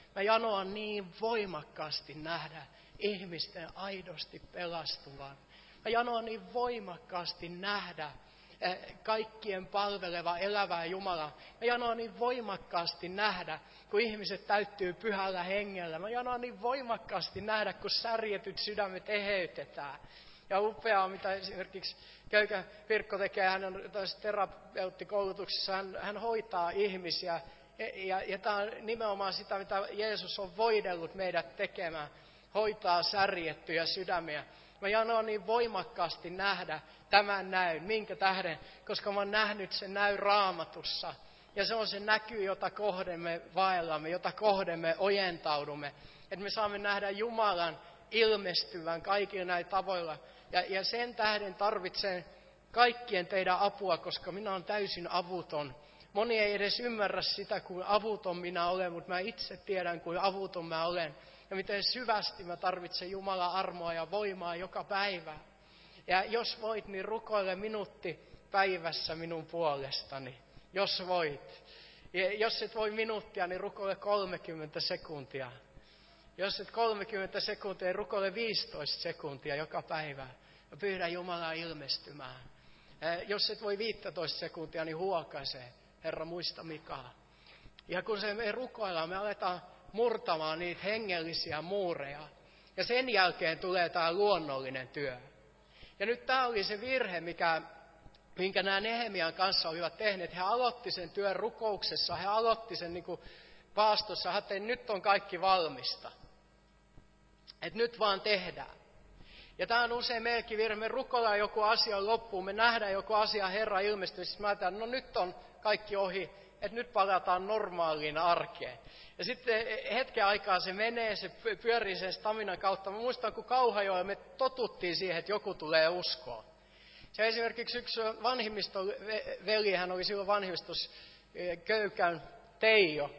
Mä janoan niin voimakkaasti nähdä ihmisten aidosti pelastuvan. Mä janoan niin voimakkaasti nähdä kaikkien palveleva, elävää Jumalaa. Mä janoan niin voimakkaasti nähdä, kun ihmiset täyttyy pyhällä hengellä. Mä janoan niin voimakkaasti nähdä, kun särjetyt sydämet eheytetään. Ja upeaa, mitä esimerkiksi Köykä Pirkko tekee, hän on terapeuttikoulutuksessa, hän, hän hoitaa ihmisiä. Ja, ja, ja tämä on nimenomaan sitä, mitä Jeesus on voidellut meidät tekemään. Hoitaa särjettyjä sydämiä. Mä janoan niin voimakkaasti nähdä tämän näyn. Minkä tähden? Koska mä oon nähnyt sen näyn Raamatussa. Ja se on se näky, jota kohden me vaellamme, jota kohden me ojentaudumme. Että me saamme nähdä Jumalan ilmestyvän kaikilla näillä tavoilla. Ja, ja sen tähden tarvitsen kaikkien teidän apua, koska minä olen täysin avuton. Moni ei edes ymmärrä sitä, kuin avuton minä olen, mutta mä itse tiedän, kuin avuton mä olen. Ja miten syvästi mä tarvitsen Jumalan armoa ja voimaa joka päivä. Ja jos voit, niin rukoile minuutti päivässä minun puolestani. Jos voit. Ja jos et voi minuuttia, niin rukoile kolmekymmentä sekuntia. Jos et kolmekymmentä sekuntia, niin rukoile viisitoista sekuntia joka päivä. Ja pyydä Jumalaa ilmestymään. Ja jos et voi viisitoista sekuntia, niin huokaise. Herra, muista Mikaa. Ja kun se me rukoillaan, me aletaan murtamaan niitä hengellisiä muureja. Ja sen jälkeen tulee tämä luonnollinen työ. Ja nyt tämä oli se virhe, mikä, minkä nämä Nehemian kanssa olivat tehneet. He aloitti sen työn rukouksessa, he aloitti sen niin kuin paastossa, että nyt on kaikki valmista. Että nyt vaan tehdään. Ja tämä on usein meidänkin virhe. Me rukoillaan joku asia loppuun, me nähdään joku asia Herran ilmestyessä. Mä ajattelen, no nyt on kaikki ohi, että nyt palataan normaaliin arkeen. Ja sitten hetken aikaa se menee, se pyörii sen staminan kautta. Mä muistan, kun Kauhajoella me totuttiin siihen, että joku tulee uskoon. Se esimerkiksi yksi vanhimmiston veli, hän oli silloin vanhimmistossa, Köykän Teijo,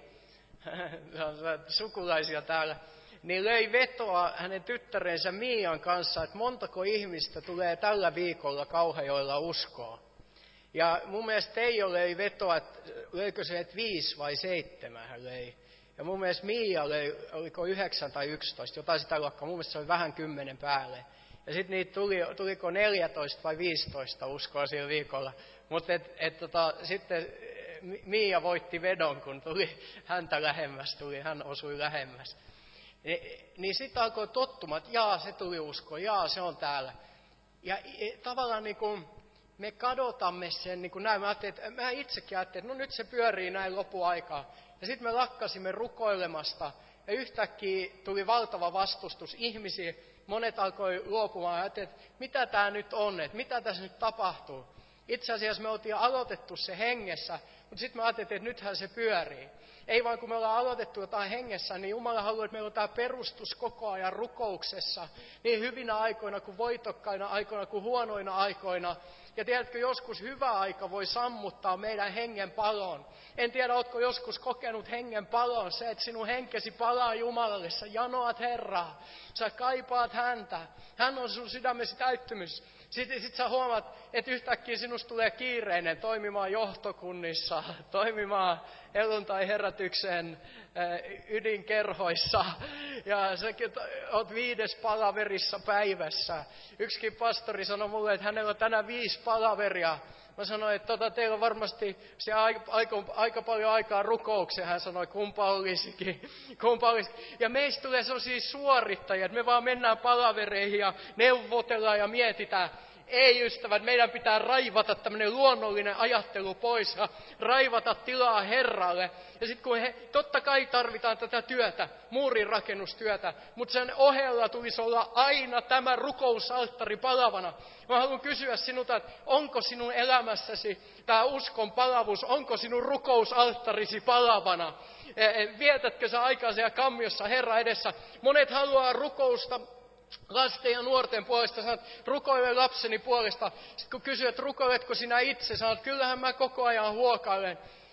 sukulaisia täällä, niin löi vetoa hänen tyttärensä Miian kanssa, että montako ihmistä tulee tällä viikolla Kauhajoella uskoon. Ja mun mielestä Teijo löi vetoa, että löikö se, että viisi vai seitsemän hän löi. Ja mun mielestä Miia löi, oliko yhdeksän tai yksitoista, jotain sitä luokkaa. Mun mielestä se oli vähän kymmenen päälle. Ja sitten niitä tuli, tuliko neljätoista vai viisitoista uskoa sillä viikolla. Mutta et, et, tota, sitten Miia voitti vedon, kun tuli häntä lähemmäs, tuli, hän osui lähemmäs. Ni, niin sitten alkoi tottumaan, että jaa, se tuli uskoa, jaa, se on täällä. Ja e, tavallaan niin kuin me kadotamme sen, niin kuin näin. Mä, että, mä itsekin ajattelin, että no nyt se pyörii näin lopuaikaa. Ja sitten me lakkasimme rukoilemasta. Ja yhtäkkiä tuli valtava vastustus ihmisiä. Monet alkoi luopumaan. Ajattelin, että mitä tämä nyt on, että mitä tässä nyt tapahtuu. Itse asiassa me oltiin aloitettu se hengessä, mutta sitten me ajattelin, että nythän se pyörii. Ei vaan kun me ollaan aloitettu jotain hengessä, niin Jumala haluaa, että meillä on tämä perustus koko ajan rukouksessa. Niin hyvinä aikoina kuin voitokkaina aikoina kuin huonoina aikoina. Ja tiedätkö, joskus hyvä aika voi sammuttaa meidän hengen palon. En tiedä, ootko joskus kokenut hengen palon, se, että sinun henkesi palaa Jumalalle. Sä janoat Herraa, sä kaipaat häntä. Hän on sun sydämesi täyttymys. Sitten sit sä huomaat, että yhtäkkiä sinusta tulee kiireinen toimimaan johtokunnissa, toimimaan helluntai-herätyksen ydinkerhoissa. Ja säkin oot viides palaverissa päivässä. Yksikin pastori sanoi mulle, että hänellä on tänään viisi palaveria. Mä sanoin, että tota, teillä on varmasti se aika, aika, aika paljon aikaa rukoukseen. Hän sanoi, kumpa olisikin. Kumpa olisikin. Ja meistä tulee sellaisia suorittajia, että me vaan mennään palavereihin ja neuvotellaan ja mietitään. Ei ystävät, meidän pitää raivata tämmöinen luonnollinen ajattelu pois ja raivata tilaa Herralle. Ja sitten kun he, totta kai tarvitaan tätä työtä, muurin rakennustyötä, mutta sen ohella tulisi olla aina tämä rukousalttari palavana. Mä haluan kysyä sinulta, että onko sinun elämässäsi tämä uskon palavuus, onko sinun rukousalttarisi palavana? Vietätkö sä aikaa siellä kammiossa Herran edessä? Monet haluaa rukousta lasten ja nuorten puolesta, sanot, rukoile lapseni puolesta. Sitten kun kysyt, että rukoiletko sinä itse, sanot, kyllähän mä koko ajan huokailen.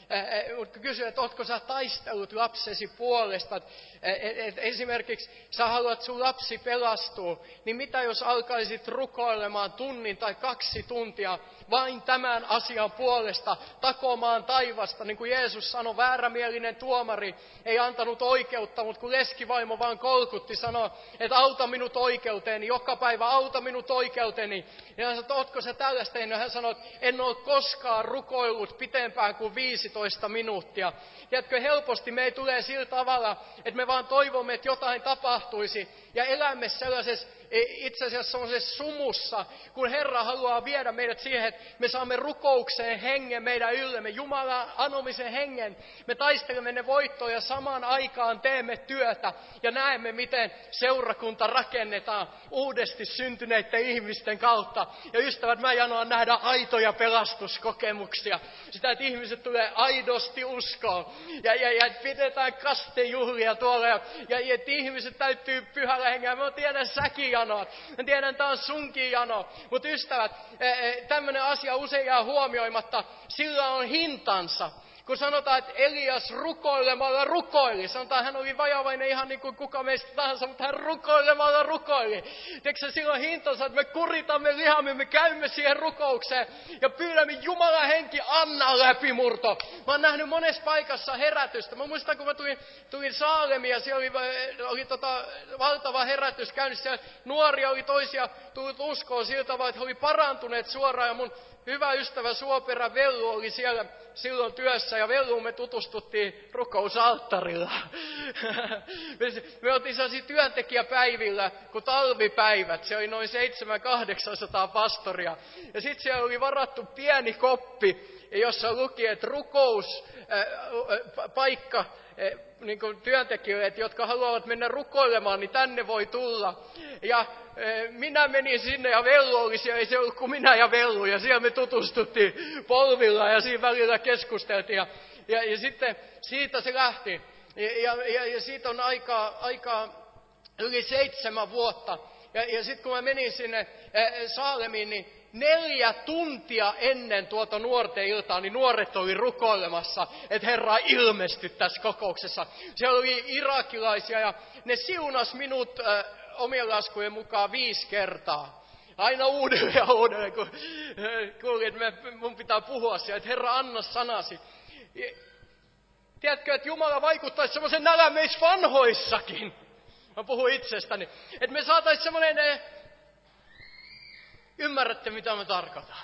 Mutta kysyin, että ootko sä taistellut lapsesi puolesta? Et, et, et esimerkiksi sä haluat sun lapsi pelastua, niin mitä jos alkaisit rukoilemaan tunnin tai kaksi tuntia vain tämän asian puolesta, takomaan taivasta, niin kuin Jeesus sanoi, väärämielinen tuomari ei antanut oikeutta, mutta kun leskivaimo vaan kolkutti, sanoi, että auta minut oikeuteeni, joka päivä auta minut oikeuteni. Ja hän sanoi, että ootko sä tällaista tehnyt? Hän sanoi, että en ole koskaan rukoillut pitempään kuin viisitoista minuuttia. Tiedätkö, helposti me ei tule sillä tavalla, että me vaan toivomme, että jotain tapahtuisi ja elämme sellaisessa itse asiassa sellaisessa sumussa, kun Herra haluaa viedä meidät siihen, että me saamme rukoukseen hengen meidän yllemme, Jumalan anomisen hengen. Me taistelemme ne voittoja ja samaan aikaan teemme työtä ja näemme, miten seurakunta rakennetaan uudesti syntyneiden ihmisten kautta. Ja ystävät, mä janoan nähdä aitoja pelastuskokemuksia. Sitä, että ihmiset tulee aidosti uskoon ja, ja, ja pidetään kastejuhlia tuolla ja, ja, ja että ihmiset täyttyy pyhällä hengellä. Mä tiedän säkin janot. Mä tiedän, tää on sunkin jano. Mutta ystävät, tämmöinen asia usein jää huomioimatta. Sillä on hintansa. Kun sanotaan, että Elias rukoilemalla rukoili. Sanotaan, hän oli vajavainen ihan niin kuin kuka meistä tahansa, mutta hän rukoilemalla rukoili. Tiedätkö, sillä on hintansa, että me kuritamme lihamme, me käymme siihen rukoukseen ja pyydämme Jumalan henki, anna läpimurto. Mä oon nähnyt monessa paikassa herätystä. Mä muistan, kun mä tulin, tulin Saalemiin ja siellä oli, oli tota, valtava herätys käynnissä. Siellä nuoria oli toisia tullut uskoon sillä tavalla, että he oli parantuneet suoraan ja mun hyvä ystävä Suoperä Vellu oli siellä silloin työssä ja Velluun me tutustuttiin rukousalttarilla. Me oltiin sellaisia työntekijäpäivillä kuin talvipäivät. Se oli noin seitsemän kahdeksansataa pastoria. Ja sitten siellä oli varattu pieni koppi, jossa luki, että rukouspaikka niin kuin työntekijöille, jotka haluavat mennä rukoilemaan, niin tänne voi tulla. Ja minä menin sinne ja Vellu oli siellä, ei se ollut kuin minä ja Vellu. Ja siellä me tutustuttiin polvilla ja siinä välillä keskusteltiin. Ja, ja, ja sitten siitä se lähti. Ja, ja, ja, ja siitä on aikaa, aikaa yli seitsemän vuotta. Ja, ja sitten kun mä menin sinne Saalemiin, niin neljä tuntia ennen tuota nuorten iltaa, niin nuoret oli rukoilemassa, että Herra ilmestyi tässä kokouksessa. Siellä oli irakilaisia ja ne siunas minut äh, omien laskujen mukaan viisi kertaa. Aina uudelleen ja uudelleen, kun kuulin, että me, mun pitää puhua siellä, että Herra, anna sanasi. Ja, tiedätkö, että Jumala vaikuttaisi semmoisen nälän meissä vanhoissakin. Mä puhun itsestäni. Että me saataisiin semmoinen... Eh, Ymmärrätte, mitä me tarkoitan.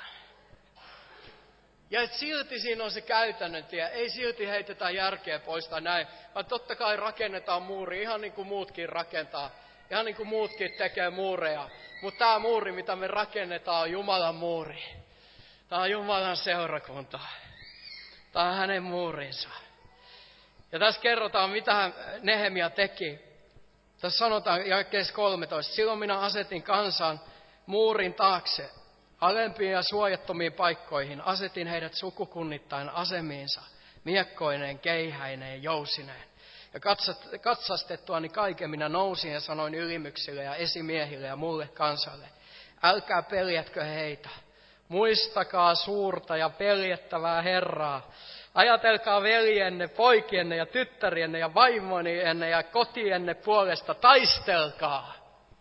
Ja et silti siinä on se käytännön tie. Ei silti heitetä järkeä pois tai näin, vaan totta kai rakennetaan muuri, ihan niin kuin muutkin rakentaa. Ihan niin kuin muutkin tekee muureja. Mutta tämä muuri, mitä me rakennetaan, on Jumalan muuri. Tämä on Jumalan seurakunta. Tämä on hänen muurinsa. Ja tässä kerrotaan, mitä Nehemia teki. Tässä sanotaan jakeessa kolmetoista. Silloin minä asetin kansan muurin taakse, alempiin ja suojattomiin paikkoihin, asetin heidät sukukunnittain asemiinsa, miekkoineen, keihäineen, jousineen. Ja katsastettuani kaiken minä nousin ja sanoin ylimyksille ja esimiehille ja mulle kansalle, älkää peljätkö heitä, muistakaa suurta ja peljettävää Herraa. Ajatelkaa veljenne, poikienne ja tyttärienne ja vaimonienne ja kotienne puolesta, taistelkaa.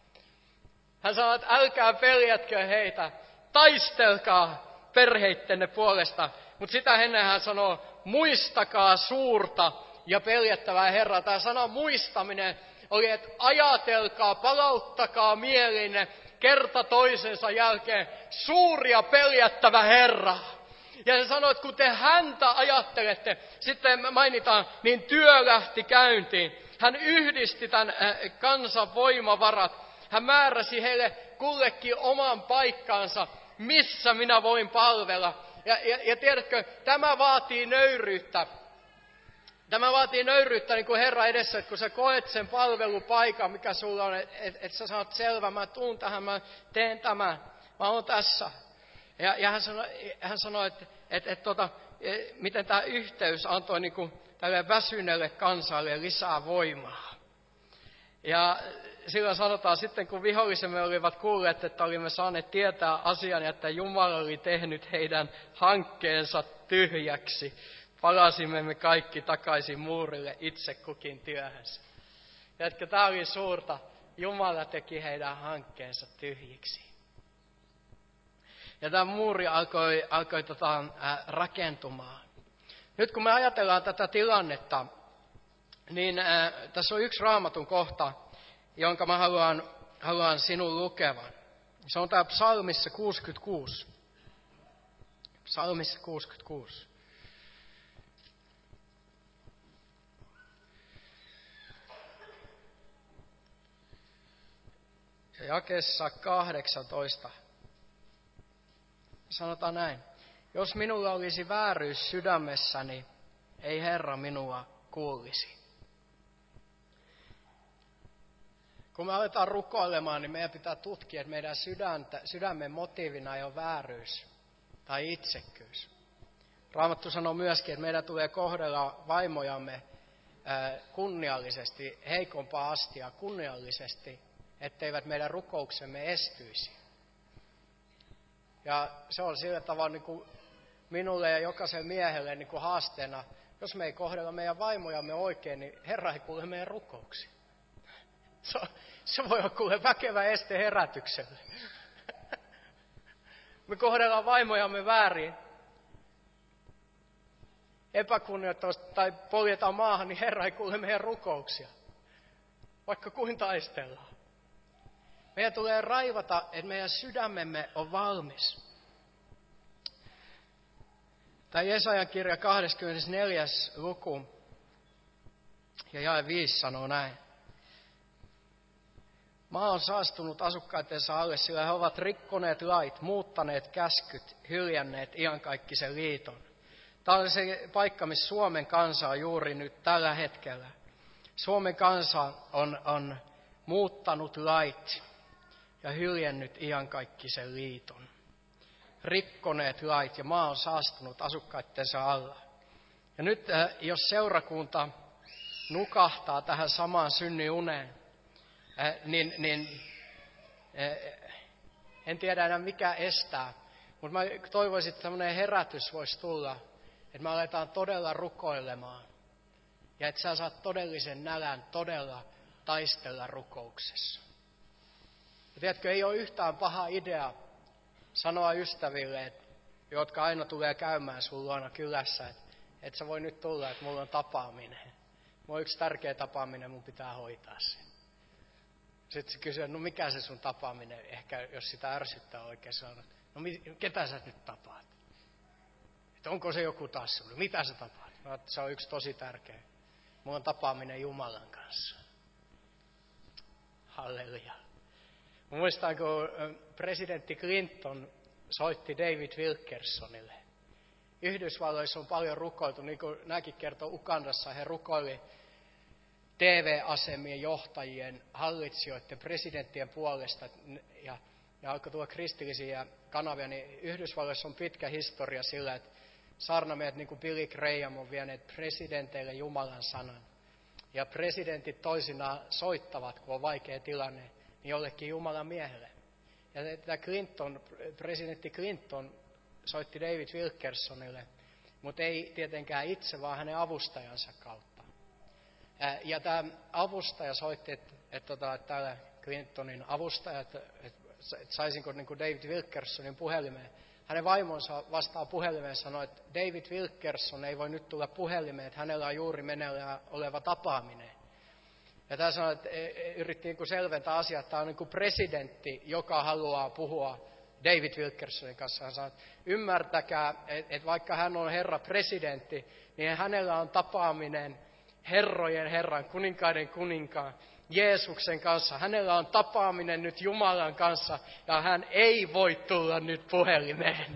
Hän sanoi, että älkää peljätkö heitä, taistelkaa perheittenne puolesta. Mutta sitä ennen hän sanoo, muistakaa suurta ja peljättävää Herraa. Tämä sana muistaminen oli, että ajatelkaa, palauttakaa mielinne kerta toisensa jälkeen suuri ja peljättävä Herra. Ja hän sanoi, että kun te häntä ajattelette, sitten mainitaan, niin työ lähti käyntiin. Hän yhdisti tämän kansan voimavarat. Hän määräsi heille kullekin oman paikkaansa, missä minä voin palvella. Ja, ja, ja tiedätkö, tämä vaatii nöyryyttä. Tämä vaatii nöyryyttä niin kuin Herra edessä, että kun sä koet sen palvelupaikan, mikä sulla on, että et, et sä sanot selvä, mä tuun tähän, mä teen tämän, mä oon tässä. Ja, ja hän sanoi, hän sanoi että et, et, tota, miten tämä yhteys antoi niin kuin tälle väsyneelle kansalle lisää voimaa. Ja silloin sanotaan sitten, kun vihollisemme olivat kuulleet, että olimme saaneet tietää asian, että Jumala oli tehnyt heidän hankkeensa tyhjäksi. palasimme me kaikki takaisin muurille itse kukin työhönsä. Jotka tämä oli suurta. Jumala teki heidän hankkeensa tyhjiksi. Ja tämä muuri alkoi, alkoi tota, ää, rakentumaan. Nyt kun me ajatellaan tätä tilannetta, niin ää, tässä on yksi Raamatun kohta, jonka mä haluan, haluan sinun lukevan. Se on täällä Psalmissa kuusikymmentäkuusi. Psalmissa kuusikymmentäkuusi. Ja jakeessa kahdeksantoista sanotaan näin. Jos minulla olisi vääryys sydämessäni, ei Herra minua kuulisi. Kun me aletaan rukoilemaan, niin meidän pitää tutkia, että meidän sydäntä, sydämen motiivina ei ole vääryys tai itsekkyys. Raamattu sanoo myöskin, että meidän tulee kohdella vaimojamme kunniallisesti, heikompaa astia kunniallisesti, etteivät meidän rukouksemme estyisi. Ja se on sillä tavalla niin kuin minulle ja jokaiselle miehelle niin kuin haasteena, jos me ei kohdella meidän vaimojamme oikein, niin Herra ei kuule meidän rukouksia. Se, se voi olla kuule väkevä este herätykselle. Me kohdellaan vaimojamme väärin, epäkunnioittavasti tai poljetaan maahan, niin Herra ei kuule meidän rukouksia. Vaikka kuin taistellaan. Meidän tulee raivata, että meidän sydämemme on valmis. Tämä Jesajan kirja kaksikymmentäneljäs luku ja jae viisi sanoo näin. Maa on saastunut asukkaitensa alle, sillä he ovat rikkoneet lait, muuttaneet käskyt, hyljänneet iankaikkisen liiton. Tämä on se paikka, missä Suomen kansa on juuri nyt tällä hetkellä. Suomen kansa on, on muuttanut lait ja hyljännyt iankaikkisen liiton. Rikkoneet lait ja maa on saastunut asukkaittensa alla. Ja nyt jos seurakunta nukahtaa tähän samaan synniuneen, niin, niin en tiedä enää mikä estää. Mutta mä toivoisin, että tämmöinen herätys voisi tulla, että me aletaan todella rukoilemaan. Ja että sä saat todellisen nälän todella taistella rukouksessa. Ja tiedätkö, ei ole yhtään paha idea sanoa ystäville, että, jotka aina tulee käymään sun luona kylässä, että, että sä voi nyt tulla, että mulla on tapaaminen. Mulla on yksi tärkeä tapaaminen, mun pitää hoitaa se. Sitten se kysyy, no mikä se sun tapaaminen, ehkä jos sitä ärsyttää oikein sanoa, no ketä sä nyt tapaat? Että onko se joku taas sun? Mitä sä tapaat? No, se on yksi tosi tärkeä. Mulla on tapaaminen Jumalan kanssa. Halleluja. Mä muistan, kun presidentti Clinton soitti David Wilkersonille. Yhdysvalloissa on paljon rukoiltu, niin kuin nämäkin kertoo Ugandassa, he rukoili T V-asemien johtajien, hallitsijoiden, presidenttien puolesta ja, ja alkoi tulla kristillisiä kanavia, niin Yhdysvalloissa on pitkä historia sillä, että saarnamiehet niin kuin Billy Graham on vieneet presidenteille Jumalan sanan. Ja presidentit toisinaan soittavat, kun on vaikea tilanne, niin jollekin Jumalan miehelle. Ja tämä Clinton, presidentti Clinton soitti David Wilkersonille, mutta ei tietenkään itse, vaan hänen avustajansa kautta. Ja tämä avustaja soitti, että, että, että täällä Clintonin avustaja, että, että saisinko niin kuin David Wilkersonin puhelimeen. Hänen vaimonsa vastaa puhelimeen ja sanoi, että David Wilkerson ei voi nyt tulla puhelimeen, että hänellä on juuri meneillään oleva tapaaminen. Ja tämä sanoi, että yritti niin kuin selventää asiaa, että tämä on niin kuin presidentti, joka haluaa puhua David Wilkersonin kanssa. Hän sanoi, että ymmärtäkää, että vaikka hän on herra presidentti, niin hänellä on tapaaminen herrojen herran, kuninkaiden kuninkaan, Jeesuksen kanssa. Hänellä on tapaaminen nyt Jumalan kanssa ja hän ei voi tulla nyt puhelimeen.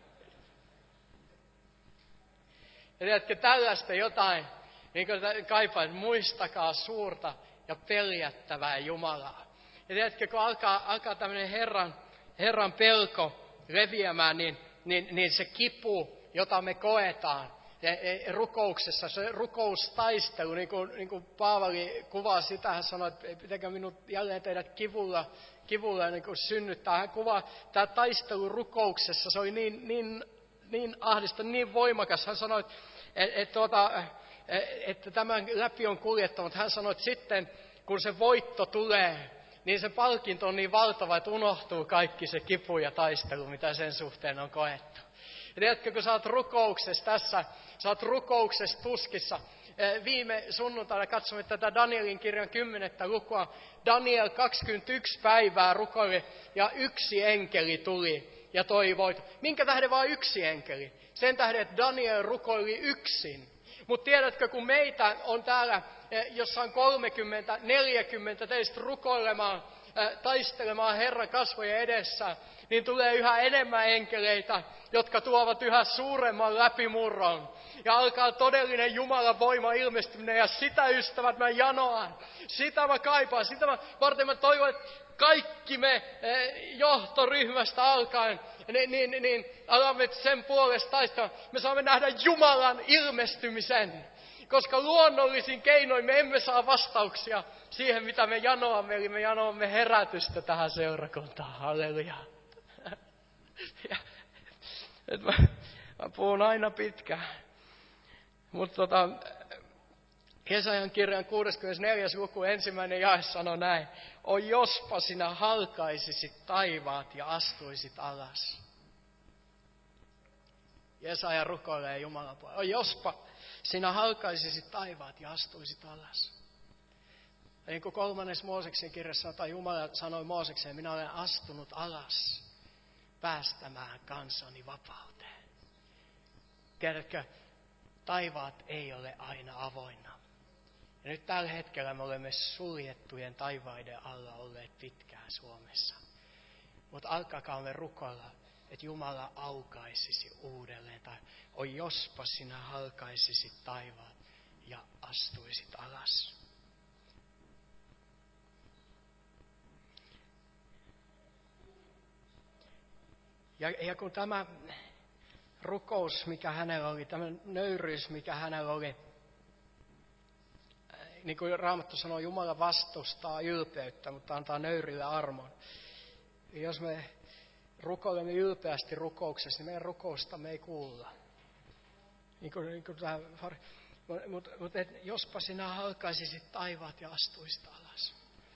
Ja tiedätkö, tällaista jotain, niin kuin kaipaan, muistakaa suurta ja peljättävää Jumalaa. Ja tiedätkö, kun alkaa, alkaa tämmöinen Herran, Herran pelko leviämään, niin, niin, niin se kipu, jota me koetaan, ja rukouksessa, se rukoustaistelu, niin kuin, niin kuin Paavali kuvaa sitä, hän sanoi, että pitääkö minut jälleen teidät kivulla, kivulla niin kuin synnyttää. Hän kuvaa, tämä taistelu rukouksessa, se oli niin, niin, niin ahdista, niin voimakas. Hän sanoi, että et, tuota, et tämän läpi on kuljettanut. Hän sanoi, että sitten kun se voitto tulee, niin se palkinto on niin valtava, että unohtuu kaikki se kipu ja taistelu, mitä sen suhteen on koettu. Ja tiedätkö, kun sä oot rukouksessa tässä, sä oot rukouksessa tuskissa. Viime sunnuntaina katsomme tätä Danielin kirjan kymmenettä lukua. Daniel kaksikymmentäyksi päivää rukoili ja yksi enkeli tuli ja toi voito. Minkä tähden vaan yksi enkeli? Sen tähden, että Daniel rukoili yksin. Mutta tiedätkö, kun meitä on täällä jossain kolmekymmentä neljäkymmentä teistä rukoilemaan, taistelemaan Herran kasvojen edessä, niin tulee yhä enemmän enkeleitä, jotka tuovat yhä suuremman läpimurron. Ja alkaa todellinen Jumalan voima ilmestyminen, ja sitä ystävät mä janoan. Sitä mä kaipaan, sitä mä, varten mä toivon, että kaikki me johtoryhmästä alkaen, niin, niin, niin alamme sen puolesta taistella. Me saamme nähdä Jumalan ilmestymisen. Koska luonnollisin keinoin me emme saa vastauksia siihen, mitä me janoamme. Eli me janoamme herätystä tähän seurakuntaan. Halleluja. Ja, et mä, mä puhun aina pitkään. Mutta tota, Jesajan kirjan kuudeskymmenesneljäs luku ensimmäinen jae sanoo näin. O jospa sinä halkaisisit taivaat ja astuisit alas. Jesaja rukoilee Jumalan puolella. O jospa sinä halkaisisit taivaat ja astuisit alas. Ja niin kuin kolmannes Mooseksen kirjassa, tai Jumala sanoi Moosekseen, minä olen astunut alas päästämään kansani vapauteen. Tiedätkö, taivaat ei ole aina avoinna. Ja nyt tällä hetkellä me olemme suljettujen taivaiden alla olleet pitkään Suomessa. Mutta alkakaa me rukoilla, että Jumala aukaisisi uudelleen. Tai o jospa sinä halkaisisit taivaat ja astuisit alas. Ja, ja kun tämä rukous, mikä hänellä oli, tämä nöyryys, mikä hänellä oli, niin kuin Raamattu sanoo, Jumala vastustaa ylpeyttä, mutta antaa nöyrille armon. Ja jos me rukoilemme ylpeästi rukouksessa, niin meidän rukoustamme ei kuulla. Niin kuin, niin kuin tämä, mutta mut, jospa sinä halkaisisit taivaat ja astuisit alas.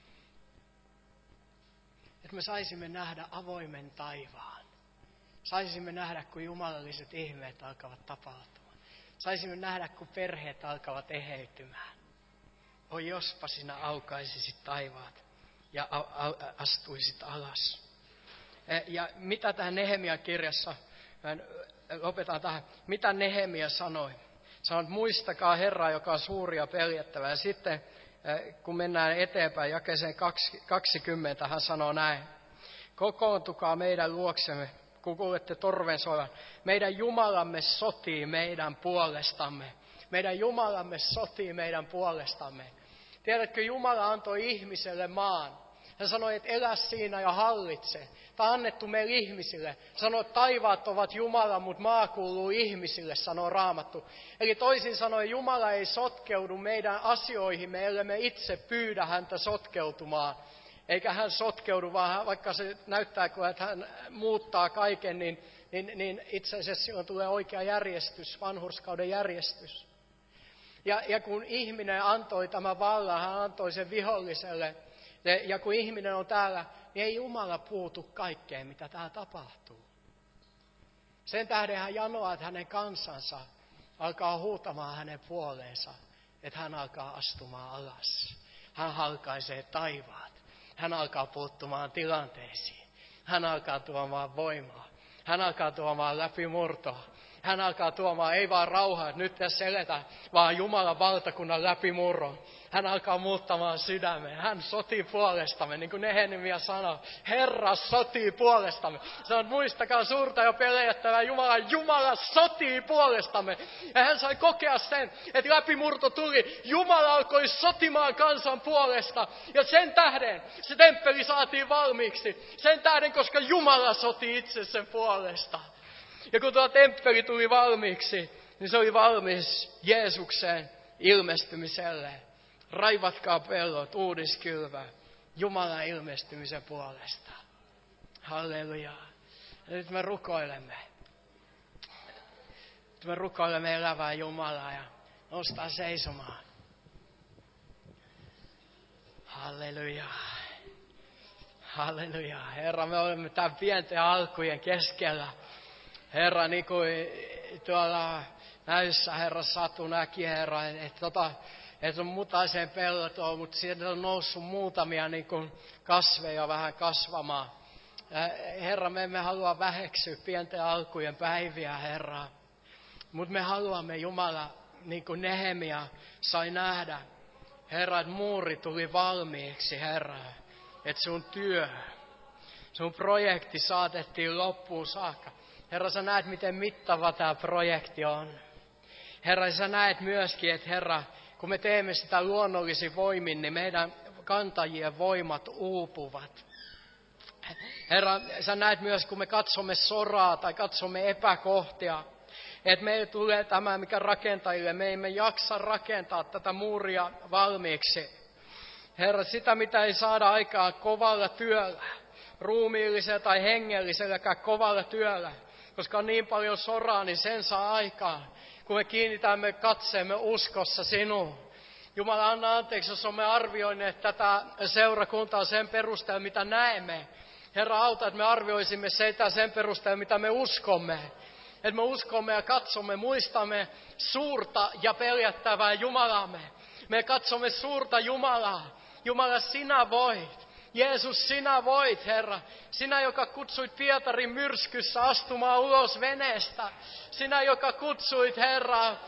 Että me saisimme nähdä avoimen taivaan. Saisimme nähdä, kun jumalalliset ihmeet alkavat tapahtumaan. Saisimme nähdä, kun perheet alkavat eheytymään. O jospa sinä aukaisisit taivaat ja a- a- astuisit alas. Ja mitä tähän Nehemian kirjassa, lopetan tähän, mitä Nehemia sanoi. Sanoi, että muistakaa Herraa, joka on suuri ja peljättävä. Ja sitten kun mennään eteenpäin, jakeeseen kaksikymmentä, hän sanoo näin. Kokoontukaa meidän luoksemme, kun kuulette torven soivan. Meidän Jumalamme sotii meidän puolestamme. Meidän Jumalamme sotii meidän puolestamme. Tiedätkö, Jumala antoi ihmiselle maan. Hän sanoi, että elä siinä ja hallitse. Tämä on annettu meille ihmisille. Sanoi, että taivaat ovat Jumala, mutta maa kuuluu ihmisille, sanoo Raamattu. Eli toisin sanoen, Jumala ei sotkeudu meidän asioihimme, ellei me itse pyydä häntä sotkeutumaan. Eikä hän sotkeudu, vaan vaikka se näyttää, että hän muuttaa kaiken, niin, niin, niin itse asiassa silloin tulee oikea järjestys, vanhurskauden järjestys. Ja, ja kun ihminen antoi tämän vallan, hän antoi sen viholliselle. Ja kun ihminen on täällä, niin ei Jumala puutu kaikkeen, mitä täällä tapahtuu. Sen tähden hän janoaa, että hänen kansansa alkaa huutamaan hänen puoleensa, että hän alkaa astumaan alas. Hän halkaisee taivaat. Hän alkaa puuttumaan tilanteisiin. Hän alkaa tuomaan voimaa. Hän alkaa tuomaan läpimurtoa. Hän alkaa tuomaan ei vaan rauhaa, että nyt tässä eletään, vaan Jumalan valtakunnan läpimurron. Hän alkaa muuttamaan sydämen. Hän sotii puolestamme, niin kuin Nehemia sanoi. Herra sotii puolestamme. Sanoi, muistakaa suurta ja pelättävää Jumala. Jumala sotii puolestamme. Ja hän sai kokea sen, että läpimurto tuli. Jumala alkoi sotimaan kansan puolesta. Ja sen tähden se temppeli saatiin valmiiksi. Sen tähden, koska Jumala soti itse sen puolesta. Ja kun tuo temppeli tuli valmiiksi, niin se oli valmis Jeesuksen ilmestymiselle. Raivatkaa pellot, uudiskylvä, Jumalan ilmestymisen puolesta. Halleluja. Ja nyt me rukoilemme. Mutta me rukoilemme elävää Jumalaa ja nostaa seisomaan. Halleluja. Halleluja. Herra, me olemme tämän pienten alkujen keskellä. Herra, niin kuin tuolla näyssä Herra Satu näki, Herra, että tota, et on mutaiseen peltoon, mutta sieltä on noussut muutamia niin kuin kasveja vähän kasvamaan. Herra, me emme halua väheksyä pienten alkujen päiviä, Herra. Mutta me haluamme, Jumala, niin kuin Nehemia sai nähdä, Herra, että muuri tuli valmiiksi, Herra. Että sun työ, sun projekti saatettiin loppuun saakka. Herra, sä näet, miten mittava tämä projekti on. Herra, sä näet myöskin, että Herra, kun me teemme sitä luonnollisin voimin, niin meidän kantajien voimat uupuvat. Herra, sä näet myös, kun me katsomme soraa tai katsomme epäkohtia, että meille tulee tämä, mikä rakentajille, me emme jaksa rakentaa tätä muuria valmiiksi. Herra, sitä mitä ei saada aikaan kovalla työllä, ruumiillisella tai hengelliselläkään kovalla työllä, koska on niin paljon soraa, niin sen saa aikaan, kun me kiinnitämme katseemme uskossa sinuun. Jumala, anna anteeksi, jos olemme arvioineet tätä seurakuntaa sen perusteella, mitä näemme. Herra, auta, että me arvioisimme sitä sen perusteella, mitä me uskomme. Että me uskomme ja katsomme, muistamme suurta ja peljättävää Jumalamme. Me katsomme suurta Jumalaa. Jumala, sinä voit. Jeesus, sinä voit, Herra. Sinä, joka kutsuit Pietarin myrskyssä astumaan ulos veneestä. Sinä, joka kutsuit, Herra,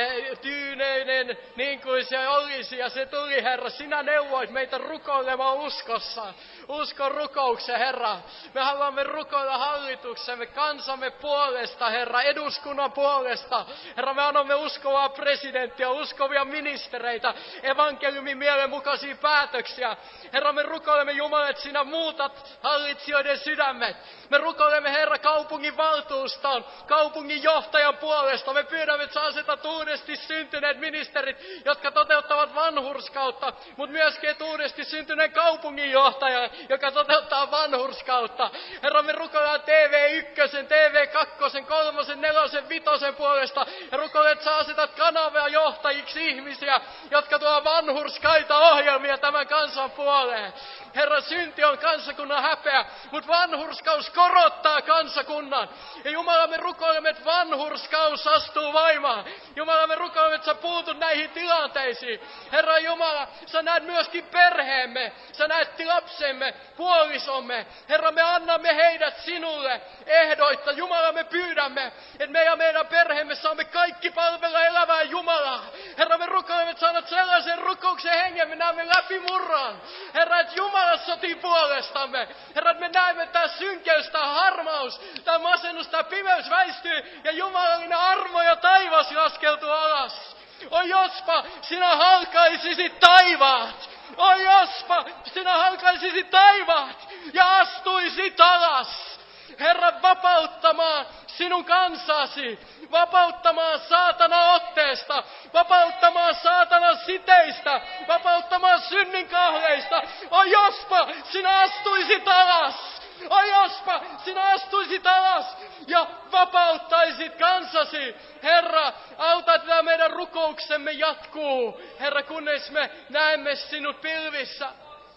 tyyneinen niin kuin se olisi ja se tuli, Herra. Sinä neuvoit meitä rukoilemaan uskossa. Uskon rukouksen, Herra. Me haluamme rukoilla hallituksemme, kansamme puolesta, Herra, eduskunnan puolesta. Herra, me annamme uskovaa presidenttiä, uskovia ministereitä, evankeliumin mielenmukaisia päätöksiä. Herra, me rukoilemme Jumala, että sinä muutat hallitsijoiden sydämet. Me rukoilemme, Herra, kaupungin valtuuston, kaupungin johtajan puolesta. Me pyydämme, että sä asetat uudesti syntyneet ministerit, jotka toteuttavat vanhurskautta, mutta myöskin et uudesti syntyneen kaupunginjohtajan, joka toteuttaa vanhurskautta. Herra, me rukoillaan T V yksi, T V kaksi, kolme, neljä, viisi puolesta. Ja rukoillaan, että sä asetat kanavia johtajiksi ihmisiä, jotka tuovat vanhurskaita ohjelmia tämän kansan puoleen. Herra, synti on kansakunnan häpeä, mutta vanhurskaus korottaa kansakunnan. Ja Jumala, me rukoilemme, että vanhurskaus astuu voimaan. Jumala, me rukoilemme, että sä puutut näihin tilanteisiin. Herra Jumala, sä näet myöskin perheemme, sä näet lapsemme, puolisomme. Herra, me annamme heidät sinulle ehdoitta. Jumala, me pyydämme, että me ja meidän perheemme saamme kaikki palvella elävää Jumalaa. Herra, me rukoilemme, että saanat sellaisen rukouksen hengen, me näemme läpimurron. Herra, että Jumala sotii puolestamme. Herra, me näemme tämä synkeys, tämä harmaus, tämä masennus, tämä pimeys väistyy ja jumalallinen armo ja taivas laskeutuu alas. Oi jospa sinä halkaisisit taivaat. Oi jospa sinä halkaisisit taivaat ja astuisit alas. Herra, vapauttamaan sinun kansasi, vapauttamaan saatana otteesta, vapauttamaan saatanan siteistä, vapauttamaan synnin kahleista. Oi jospa sinä astuisit alas. Oi jospa sinä astuisit alas ja vapauttaisit kansasi. Herra, auta, että tämä meidän rukouksemme jatkuu. Herra, kunnes me näemme sinut pilvissä.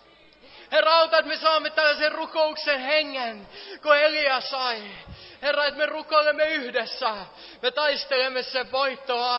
Herra, auta, että me saamme tällaisen rukouksen hengen, kun Elia sai. Herra, että me rukoilemme yhdessä. Me taistelemme sen voittoa.